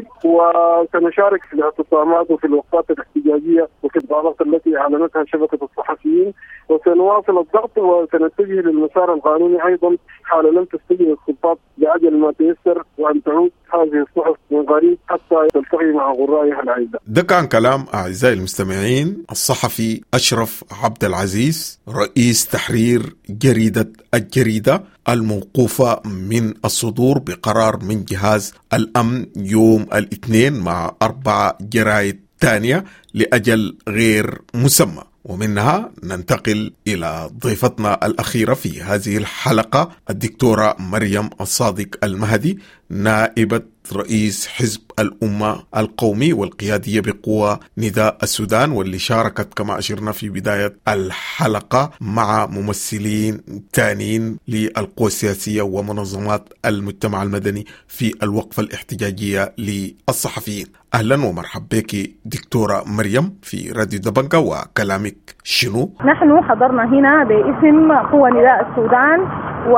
وسنشارك في الاعتصامات وفي الوقفات الاحتجاجية وفي الضغوطات التي أعلنتها شبكة الصحفيين، وسنواصل الضغط وسنتجه للمسار القانوني أيضا حال لم تستجب السلطات بعجل ما تيسر، وأن تعود هذه الصحف من قريب حتى تلتقي مع غرائها العزة. ده كان كلام أعزائي المستمعين الصحفي أشرف عبد العزيز رئيس تحرير جريدة الجريدة الموقوفة من الصدور بقرار من جهاز الأمن يوم الاثنين مع أربع جرائد تانية لأجل غير مسمى. ومنها ننتقل إلى ضيفتنا الأخيرة في هذه الحلقة الدكتورة مريم الصادق المهدي، نائبة رئيس حزب الأمة القومي والقيادية بقوى نداء السودان، واللي شاركت كما أشرنا في بداية الحلقة مع ممثلين تانيين للقوى السياسية ومنظمات المجتمع المدني في الوقفة الاحتجاجية للصحفيين. أهلا ومرحبا بك دكتورة مريم في راديو دبنجة، وكلامك شنو؟ نحن حضرنا هنا باسم قوى نداء السودان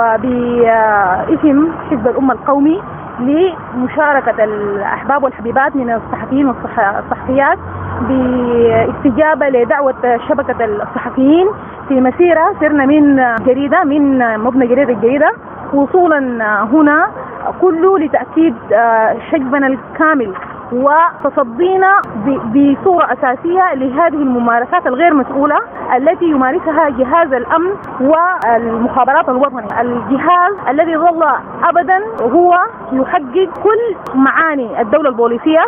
وباسم حزب الأمة القومي لمشاركة الأحباب والحبيبات من الصحفيين والصحفيات باستجابة لدعوة شبكة الصحفيين في مسيرة سرنا من جريدة من مبنى جريدة الجريدة وصولا هنا كله لتأكيد حجبنا الكامل وتصدينا بصورة أساسية لهذه الممارسات الغير مسؤولة التي يمارسها جهاز الأمن والمخابرات الوطني، الجهاز الذي ظل أبدا هو يحقق كل معاني الدولة البوليسية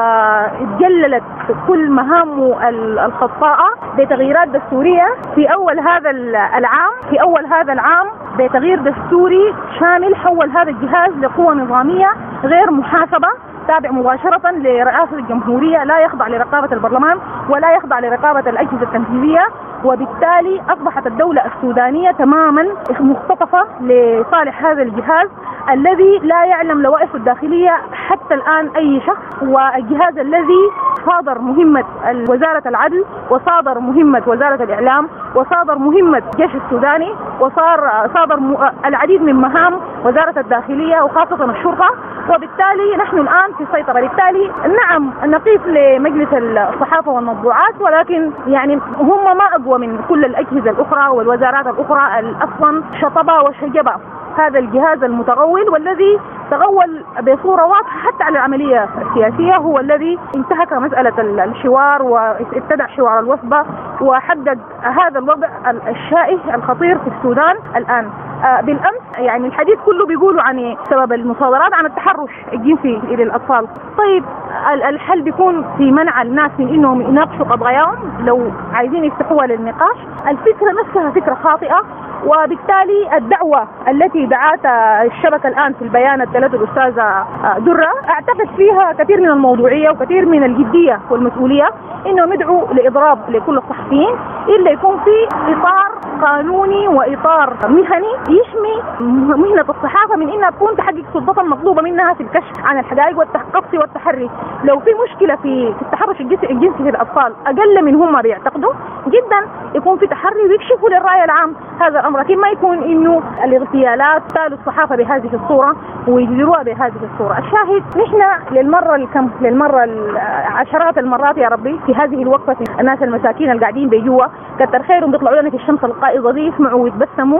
وجللت كل مهامه الخطاءة بتغييرات دستورية في أول هذا العام في أول هذا العام بتغيير دستوري شامل حول هذا الجهاز لقوة نظامية غير محاسبة تابع مباشرة لرئاسة الجمهورية، لا يخضع لرقابة البرلمان ولا يخضع لرقابة الأجهزة التنفيذية، وبالتالي أصبحت الدولة السودانية تماما مختطفة لصالح هذا الجهاز الذي لا يعلم لوائحه الداخلية حتى الآن أي شخص، والجهاز الذي صادر مهمة وزارة العدل وصادر مهمة وزارة الإعلام وصادر مهمة الجيش السوداني وصار صادر العديد من مهام وزارة الداخلية وخاصة الشرطة، وبالتالي نحن الآن في السيطرة. بالتالي نعم نقيف لمجلس الصحافة والمطبوعات، ولكن يعني هم ما أقوى من كل الأجهزة الأخرى والوزارات الأخرى أصلا شطبة وشجبة هذا الجهاز المتغول، والذي تغول بصورة واضحة حتى على العملية السياسية، هو الذي انتهك مسألة الحوار وابتدع حوار الوثبة وحدد هذا الوضع الشائع الخطير في السودان الآن. بالأمس يعني الحديث كله بيقولوا عن سبب المصادرات عن التحرش الجنسي للأطفال. طيب الحل بيكون في منع الناس من إنهم يناقشوا قضاياهم لو عايزين يفتحوها للنقاش. الفكرة نفسها فكرة خاطئة، وبالتالي الدعوة التي دعاتها الشبكة الآن في البيان الثلاثة الأستاذة درة أعتقد فيها كثير من الموضوعية وكثير من الجدية والمسؤولية، إنهم يدعوا لإضراب لكل الصحفيين إلا يكون في إطار قانوني وإطار مهني يحمي مهنة الصحافة من إنها تكون تحقق سلطتها المطلوبة منها في الكشف عن الحقائق والتحقق والتحري. لو في مشكلة في التحرش الجنسي في الأطفال أقل من هم بيعتقدوا جدا يكون في تحري ويكشفوا للرأي العام هذا الأمر، لكن ما يكون إنه الاغتيالات تالوا الصحافة بهذه الصورة ويجدروها بهذه الصورة. الشاهد نحن للمرة الكم للمرة عشرات المرات يا ربي في هذه الوقفة الناس المساكين اللي قاعدين بيجوا كتر خيرهم بيطلعوا لنا في الشمس القائضة دي يسمعوا ويتبسموا،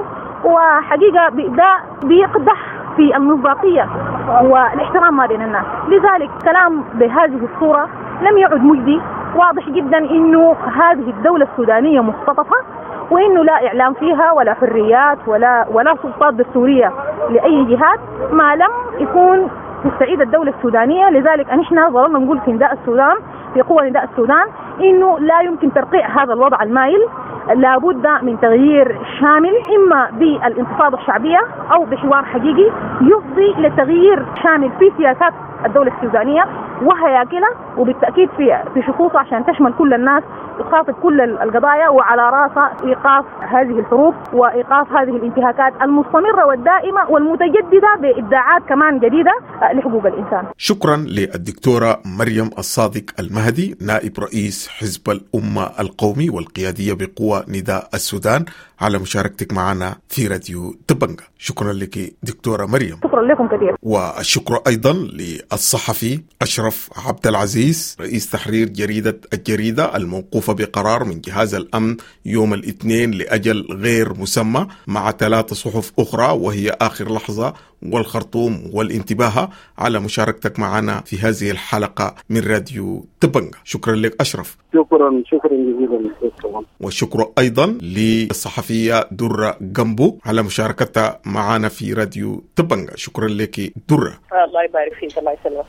وحقيقة ده بيقدح في المصداقية والاحترام ما بين الناس. لذلك كلام بهذه الصورة لم يعد مجدي. واضح جدا إنه هذه الدولة السودانية مختطفة، وإنه لا إعلام فيها ولا حريات ولا ولا سلطات دستورية لأي جهات ما لم يكون تستعيد الدولة السودانية. لذلك نحن ظللنا نقول في نداء السودان في قوى نداء السودان إنه لا يمكن ترقيع هذا الوضع المائل، لابد من تغيير شامل إما بالانتفاضة الشعبية أو بحوار حقيقي يفضي لتغيير شامل في سياسات الدولة السودانية وهياكلها، وبالتأكيد في في شخوصها عشان تشمل كل الناس وتخاطب كل القضايا، وعلى راسها إيقاف هذه الحروب وإيقاف هذه الانتهاكات المستمرة والدائمة والمتجددة بإبداعات كمان جديدة لحقوق الإنسان. شكرا للدكتورة مريم الصادق المهدي نائب رئيس حزب الأمة القومي والقيادية بقوى نداء السودان على مشاركتك معنا في راديو دبنجة. شكرا لك دكتورة مريم. شكرا لكم كثير. والشكر أيضا للصحفي أشرف عبد العزيز رئيس تحرير جريدة الجريدة الموقوفة بقرار من جهاز الأمن يوم الاثنين لأجل غير مسمى مع ثلاث صحف أخرى وهي آخر لحظة والخرطوم والانتباه، على مشاركتك معنا في هذه الحلقة من راديو دبنجة. شكرا لك أشرف. شكرا شكرا جزيلا. والشكر أيضا للصحفية درة جنبو على مشاركتها معنا في راديو دبنجة. شكرا لك درة. الله يبارك فيك. الله يسلمك.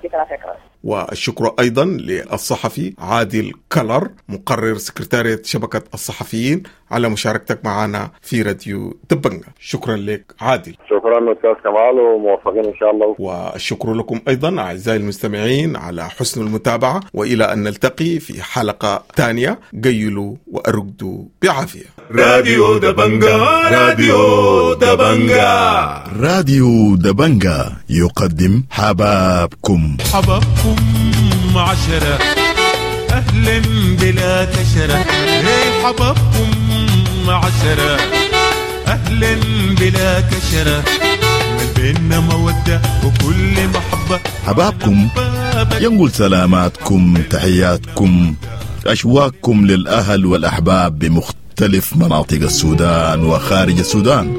والشكر أيضا للصحفي عادل كلر مقرر سكرتارية شبكة الصحفيين على مشاركتك معنا في راديو دبنجة. شكرا لك عادل. شكرا أستاذ كمال وموفقين إن شاء الله. والشكر لكم أيضا أعزائي المستمعين على حسن المتابعة، وإلى أن نلتقي في حلقة ثانية. قيلوا وأرقدوا بعافية. راديو دبنجة راديو دبنجة راديو دبنجة يقدم حبابكم حبابكم عشرة أهلا بلا كشرة. هي حبابكم عشرة أهلا بلا كشرة، من بيننا مودة وكل محبة. حبابكم ينقل سلاماتكم تحياتكم أشواقكم للأهل والأحباب بمختلف مناطق السودان وخارج السودان.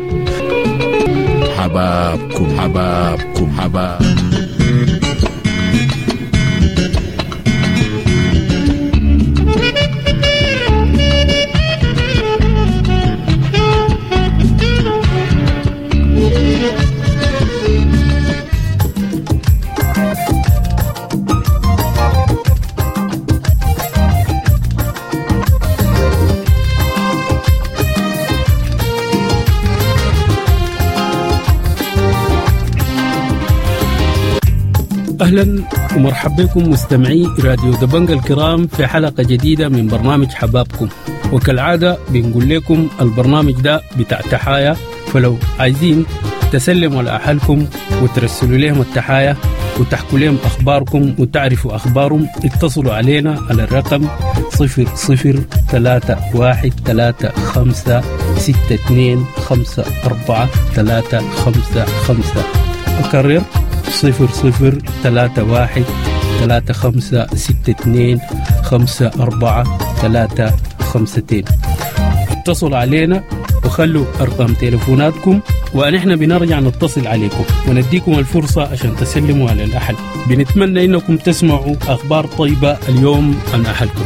حبابكم حبابكم حباب أهلا ومرحبا بكم مستمعي راديو دبنجة الكرام في حلقة جديدة من برنامج حبابكم. وكالعادة بنقول لكم البرنامج ده بتاع تحايا، فلو عايزين تسلموا على أهلكم وترسلوا لهم التحايا وتحكوا لهم أخباركم وتعرفوا أخبارهم، اتصلوا علينا على الرقم صفر صفر ثلاثة واحد ثلاثة خمسة ستة اثنين خمسة أربعة ثلاثة خمسة خمسة. أكرر صفر صفر ثلاثة واحد ثلاثة خمسة ستة اثنين خمسة أربعة ثلاثة خمستين. اتصلوا علينا وخلوا أرقام تليفوناتكم ونحن بنرجع نتصل عليكم ونديكم الفرصة عشان تسلموا على الأهل. بنتمنى إنكم تسمعوا أخبار طيبة اليوم عن أهلكم.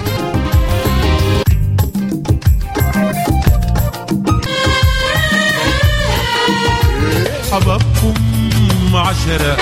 حبابكم عشرة.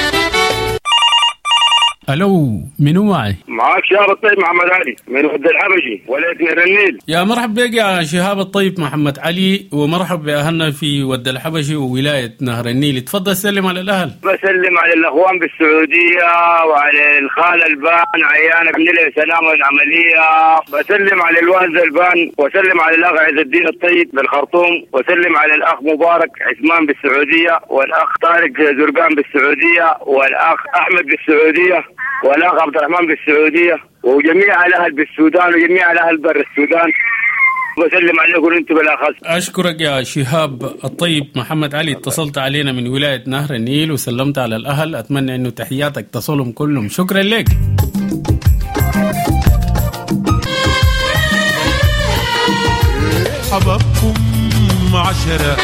ألو، منو معي؟ معك شهاب الطيب محمد علي من ود الحبشي ولاية نهر النيل. يا مرحبا بك يا شهاب الطيب محمد علي، ومرحبا بأهلنا في ود الحبشي وولاية نهر النيل. تفضل سلم على الأهل. بسلم على الأخوان بالسعودية وعلى الخالة البان عيانك من له سلامة العملية. بسلم على الوالدة البان وسلم على الأخ عز الدين الطيب بالخرطوم، وسلم على الأخ مبارك عثمان بالسعودية، والأخ طارق زرقان بالسعودية، والأخ أحمد بالسعودية، والأخ عبد الرحمن بالسعودية، وجميع الأهل بالسودان وجميع الأهل بر السودان. بسلم عليكم أنتم بالأخص. أشكرك يا شهاب الطيب محمد علي، اتصلت علينا من ولاية نهر النيل وسلمت على الأهل. أتمنى أنه تحياتك تصلهم كلهم. شكرا لك. حبابكم عشرة.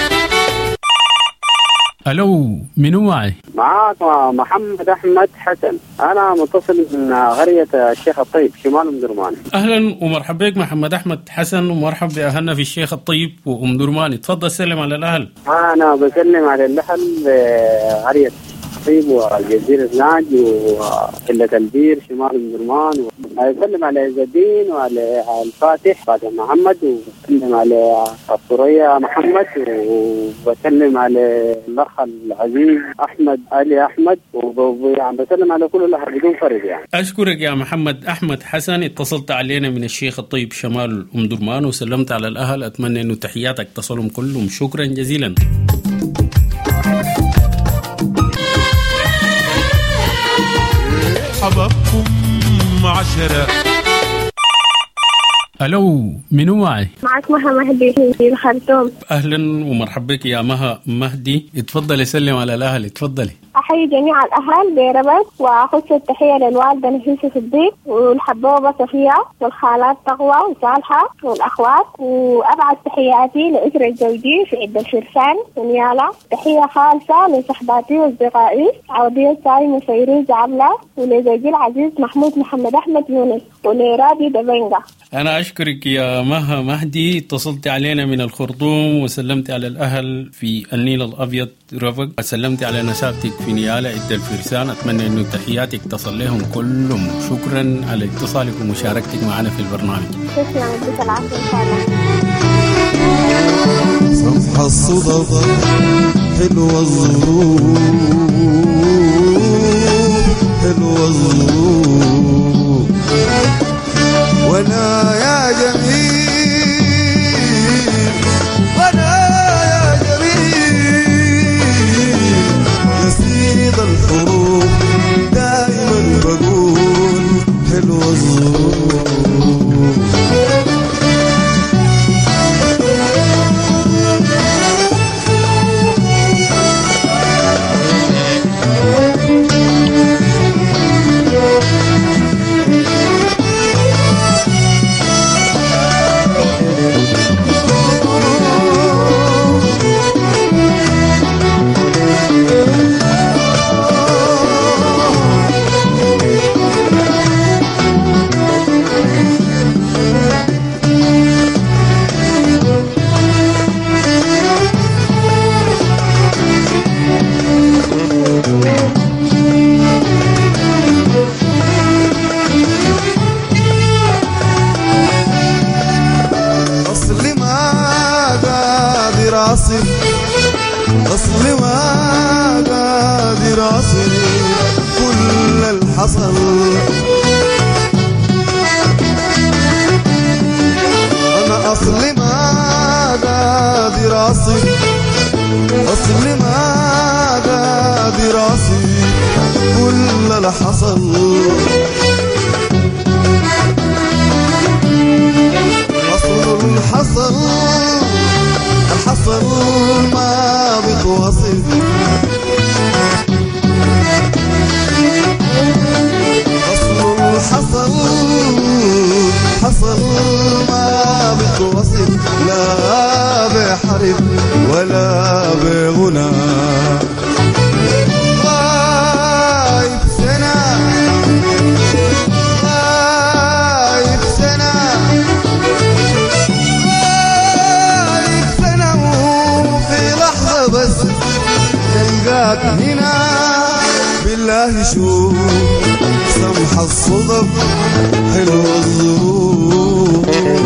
ألو، منو معي؟ معاك محمد أحمد حسن، أنا متصل من قرية الشيخ الطيب شمال أم درمان. أهلا ومرحبا بك محمد أحمد حسن، ومرحبا بأهلنا في الشيخ الطيب وأم درمان. تفضل سلم على الأهل. أنا بسلم على الأهل قرية الطيب والجزيرة ناج وحلة البير شمال أم درمان. بسلم على عز الدين وعلى الفاتح فاتح محمد، وبسلم على الثريا محمد، وبسلم على الأخ العزيز أحمد علي أحمد، وبسلم على كل الأهل بدون فرق يعني. أشكرك يا محمد أحمد حسن، اتصلت علينا من الشيخ الطيب شمال أم درمان وسلمت على الأهل. أتمنى أنه تحياتك تصلهم كلهم. شكرا جزيلا. حبابكم عشرة. ألو، منو معي؟ معك مها مهدي في الخرطوم. أهلا ومرحبا بك يا مها مهدي، اتفضلي سلم على الأهل. اتفضلي. أحيي جميع الأهل بربط، وأخص التحية للوالدة نفيسة صديق والحبوبة صفية والخالات تقوى وصالحة والأخوات، وأبعد تحياتي لأسرة الزوجي في عدة الفرسان ونيالا. تحية خالصة لصحباتي وأصدقائي عودية سالم وفيروز عبلة، ولزوجي العزيز محمود محمد أحمد يونس، ولرادي دبنجة. أنا أشكرك يا مها مهدي، اتصلت علينا من الخرطوم وسلمت على الأهل في النيل الأبيض رفق، وسلمت على نسابتك في نيالة عدة الفرسان. أتمنى أنه تحياتك تصل لهم كلهم. شكرا على اتصالك ومشاركتك معنا في البرنامج. شكرا، يديك العافية إن شاء الله. سمح الصدف حلوة الظروف حلوة الظروف وانا يا جميل وانا يا جميل نسيت الحروف دائما بقول حلوة الظروف أصلي ما قادر أصل كل الحصل أنا أصلي ما قادر أصل أصلي ما قادر أصل كل الحصل أصل الحصل الحصل ما بتوصل أصل الحصل حصل ما بتوصل لا بحرف ولا بغنى غايب سنة غايب سنة بس تلقاك هنا بالله شوف سمح الصدف حلوة الظروف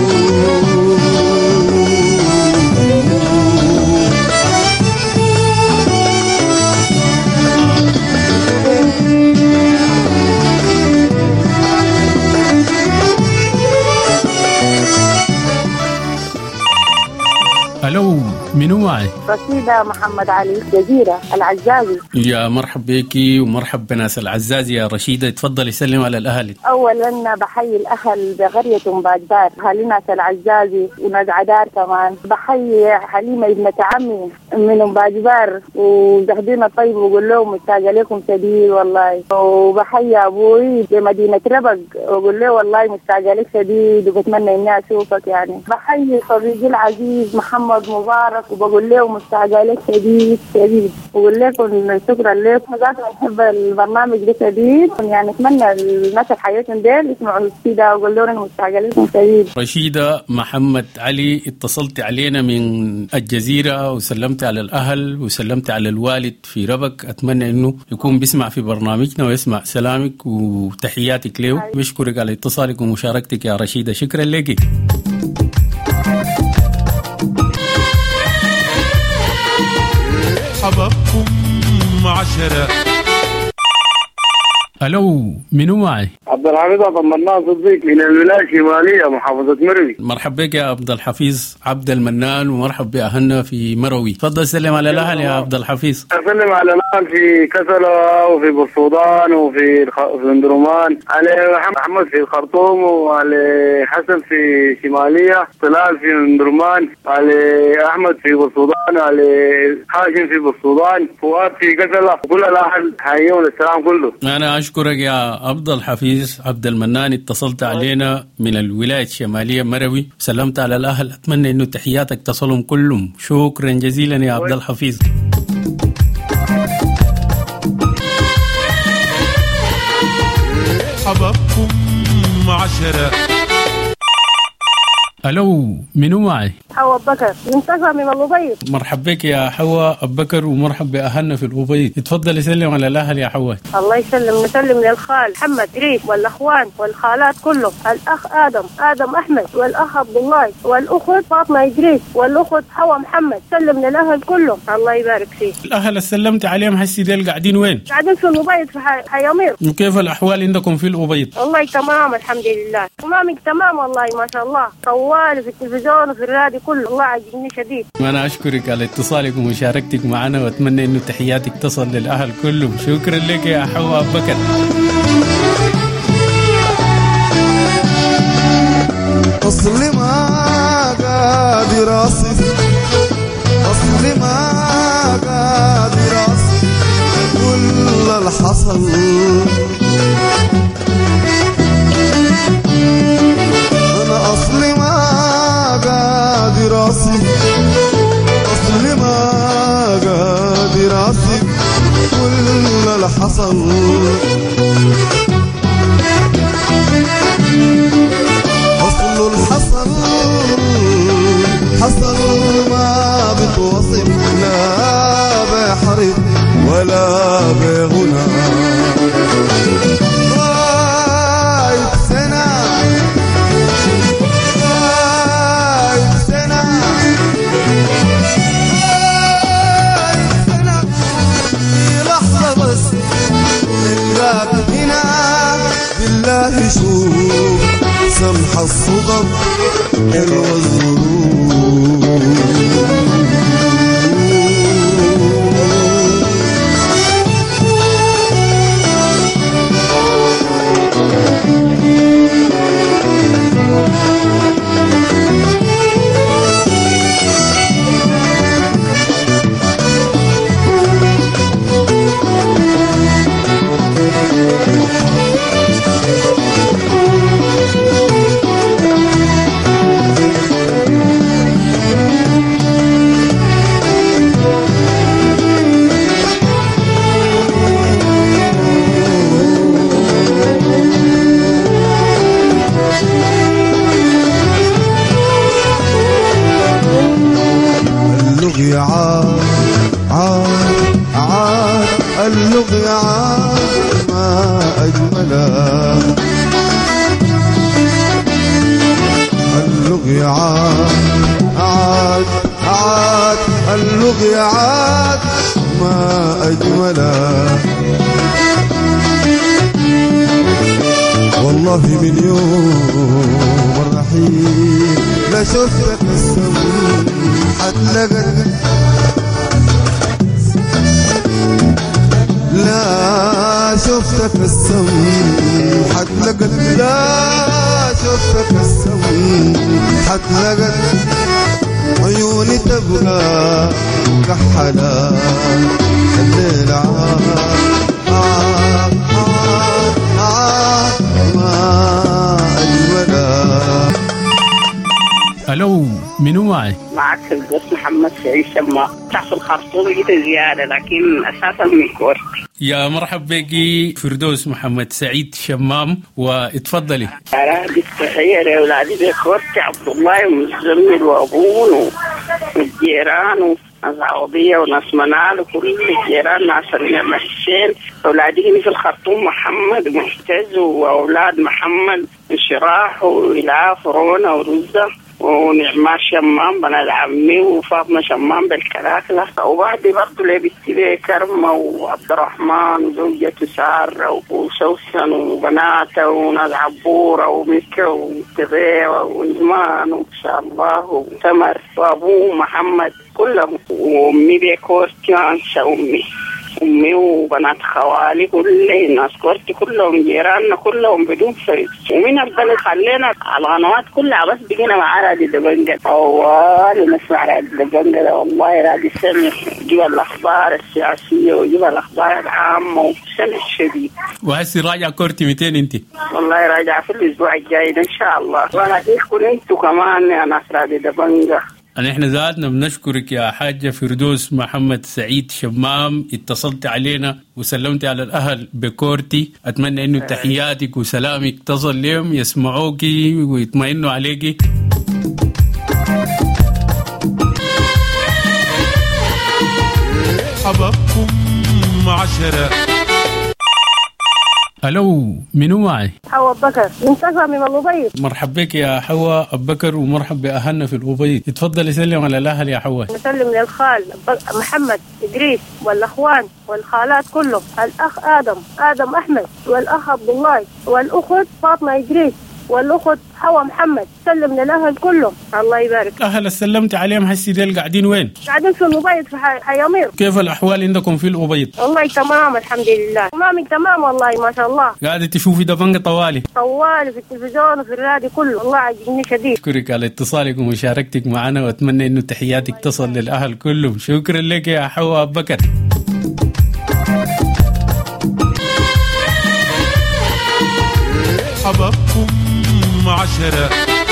الو منو معي؟ رشيدة محمد علي جزيرة العزازي. يا مرحب بيكي ومرحب بناس العزازي يا رشيدة، تفضلي سلم على الأهل. أولا بحيي الأهل بقرية باجدار، أهل ناس العزازي وناس عدار كمان. بحيي حليمة ابنة عمي من باجدار وزهدين الطيب وقول لهم مشتاقة لكم شديد والله. وبحيي أبوي بمدينة ربق وقول له والله مشتاقة لك شديد وبتمنى إني أشوفك يعني. بحيي صديقي العزيز محمد مبارك وبقول له مستعجل لك شديد شديد وبقول لكم شكرا لكم. ذات بحب البرنامج ده شديد يعني، اتمنى الناس الحياتهم ديل يسمعوا كده وقول لهم مستعجل لكم شديد. رشيدة محمد علي، اتصلت علينا من الجزيرة وسلمت على الأهل وسلمت على الوالد في ربك، أتمنى إنه يكون بيسمع في برنامجنا ويسمع سلامك وتحياتك له. بشكرك على اتصالك ومشاركتك يا رشيدة، شكرا لك. حبابكم عشرة. الو منو معي؟ عبد الحفيظ عبد المنان صديق من الولاية الشمالية محافظة مروي. مرحبا بك يا عبد الحفيظ عبد المنان ومرحب بأهلنا في مروي. تفضل سلم على الأهل يا عبد الحفيظ. أسلم على الأهل في كسلة وفي بورسودان وفي في اندرومان، على محمد في الخرطوم وعلى حسن في شمالية، طلال في اندرومان، على أحمد في بورسودان، على هاشم في بورسودان، فؤاد في كسلة، كل الأهل حيهم السلام كله. أنا أشكرك يا عبد الحفيظ عبد المنان، اتصلت علينا من الولاية الشمالية مروي، سلمت على الأهل، أتمنى إنه تحياتك تصلهم كلهم. شكرا جزيلا يا عبد الحفيظ. حبابكم عشرة. الو، منو معي؟ حواء بكر منتخب من الأبيض. مرحب بك يا حواء بكر، ومرحب بأهلنا في الأبيض. اتفضل يسلم على الأهل يا حواء. الله يسلم. نسلم للخال محمد إدريس والأخوان والخالات كلهم، الأخ آدم آدم أحمد والأخ عبد الله والأخت فاطمة إدريس والأخت حواء محمد. سلم للأهل كلهم، الله يبارك فيه. الأهل اللي سلمت عليهم هسي ديل قاعدين وين؟ قاعدين في الأبيض في حيامير. وكيف الأحوال عندكم في الأبيض؟ والله تمام الحمد لله، تمامك تمام والله ما شاء الله، طوال في التلفزيون وفي الراديو كله، الله عجبني شديد. أنا أشكرك على اتصالك ومشاركتك معنا، وأتمنى إنه تحياتك تصل للأهل كلهم. شكرا لك يا حواء بكر. أصلي ما قادر أصف، أصلي ما قادر أصف كل الحصل. أنا أصلي ما قادر أصف، أصلي ما قادر أصف كل الحصل. أصل الحصل حصل ما بتوصف، لا بحرف ولا بغنى. غايب سنة غايب سنة غايب سنة في لحظة بس نلقاك هنا. بالله شوف سمح الصدف حلوة الظروف. اللغي عاد عاد عاد اللغي عاد ما أجمله. اللغي عاد عاد عاد اللغي عاد ما أجمله. والله من يوم الرحيل لا شفتك السم حتلقت، لا شفتك السم حتلقت، لا شفتك السم حتلقت. عيوني تبقى كحلا الليل عاد عاد عاد عاد ما أجمله. الو، منو معي؟ معك القس محمد سعيد شمام. تحت الخرطوم جيت زيادة لكن أساسا من كورتي. يا مرحب بكي فردوس محمد سعيد شمام، واتفضلي. أنا بالتحية لأولادي بكورتي، عبد الله ومزمل وأبون والجيران وناس عوضية وناس منال وكل الجيران، ناس النعمة الحسين. أولادي في الخرطوم محمد ومحتز وأولاد محمد شراح وإلاف ورونا ورزة ونعمة شمام بنات عمي وفاطمة شمام بالكلاكلة. وبعدي برضو لبستي كرمة وعبد الرحمن وزوجته سارة وسوسن وبناته وناس عبورة ومكة وتغيرة وإزمان وإن شاء الله وتمر وأبوه محمد كلهم. وأمي بيكورتي وأنسى أمي أمي وبنات خوالي كل الناس كورتي كلهم جيراننا كلهم بدون فريق. ومن البلد خلينا على القنوات كلها بس بقينا مع راديو دبنجة أول نسمع راديو دبنجة. والله راديو سمع يجيب الأخبار السياسية ويجيب الأخبار العامة وسمع شديد. وهسي راجع كورتي مئتين انت؟ والله راجع في الأسبوع الجاي إن شاء الله. وأنا أديكم أنتوا كمان يا ناس راديو دبنجة. نحن ذاتنا بنشكرك يا حاجة فردوس محمد سعيد شمام، اتصلت علينا وسلمت على الأهل بكورتي. أتمنى أنه تحياتك وسلامك تصل لهم، يسمعوك ويطمئنوا عليك. حبابكم عشرة. الو، منو معي؟ حوا أبو بكر منتخب من الأبيض. مرحبا بك يا حوا أبو بكر، ومرحب بأهلنا في الأبيض. اتفضل يسلم على الأهل يا حوا. نسلم للخال محمد إدريس والأخوان والخالات كلهم، الأخ آدم آدم أحمد والأخ عبد الله والأخت فاطمة إدريس والأخت حوا محمد. سلم للأهل كلهم، الله يبارك. أهلا، سلمت عليهم. هسي ديل قاعدين وين؟ قاعدين في الأبيض في حيامير. كيف الأحوال عندكم في الأبيض؟ والله تمام الحمد لله، تمام تمام والله ما شاء الله. قاعدة تشوفي دبنجة طوالي طوالي في التلفزيون وفي الراديو كله، والله عجبني شديد. أشكرك على اتصالك ومشاركتك معنا، وأتمنى إنه تحياتك تصل للأهل كلهم. شكرا لك يا حوا أبو بكر. حبابكم عشرة.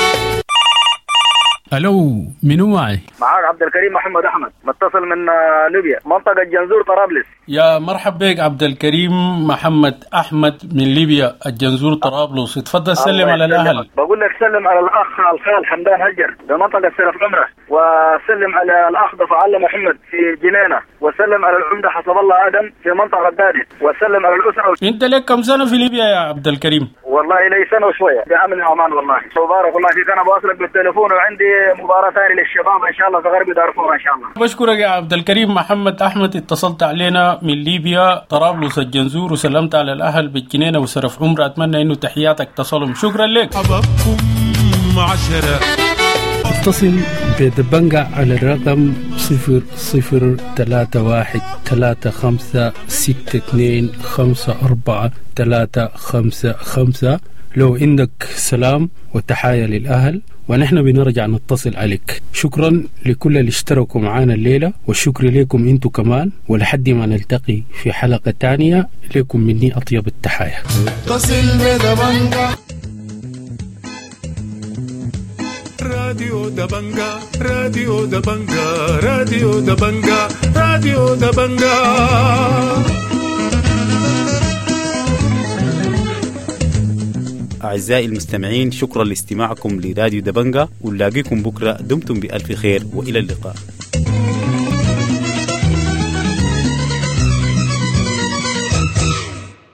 الو، منو معي؟ معاك عبد الكريم محمد احمد، متصل من ليبيا، منطقه جنزور طرابلس. يا مرحبا بك عبد الكريم محمد احمد من ليبيا الجنزور طرابلس. اتفضل سلم على الاهل. بقول لك سلم على الاخ الخال حمدان هجر بمنطقه سرف عمره، وسلم على الاخ ضفعله محمد في جنينه، وسلم على العمده حسب الله ادم في منطقه بادي، وسلم على الاسره. انت لك كم سنه في ليبيا يا عبد الكريم؟ والله لي سنه وشويه بامن وامان والله. وبارك الله فيك، انا بواصلك بالتليفون، وعندي مباراه ثانيه للشباب ان شاء الله في غرب دارفور ان شاء الله. بشكرك يا عبد الكريم محمد احمد، اتصلت علينا من ليبيا طرابلس الجنزور، وسلمت على الاهل بالجنينه وسرف عمره. اتمنى انه تحياتك تصلهم. شكرا لك. حبابكم عشرة. اتصل بدبنجة على الرقم صفر صفر ثلاثة واحد ثلاثة خمسة ستة اثنين خمسة أربعة ثلاثة خمسة خمسة لو عندك سلام وتحايا للأهل، ونحن بنرجع نتصل عليك. شكرا لكل اللي اشتركوا معنا الليلة، والشكر لكم انتو كمان، ولحد ما نلتقي في حلقة تانية لكم مني أطيب التحايا. اتصل بدبنجة. راديو دبنجة، راديو دبنجة، راديو دبنجة، راديو دبنجة. أعزائي المستمعين، شكرا لاستماعكم لراديو دبنجة، ونلاقيكم بكرة. دمتم بألف خير وإلى اللقاء.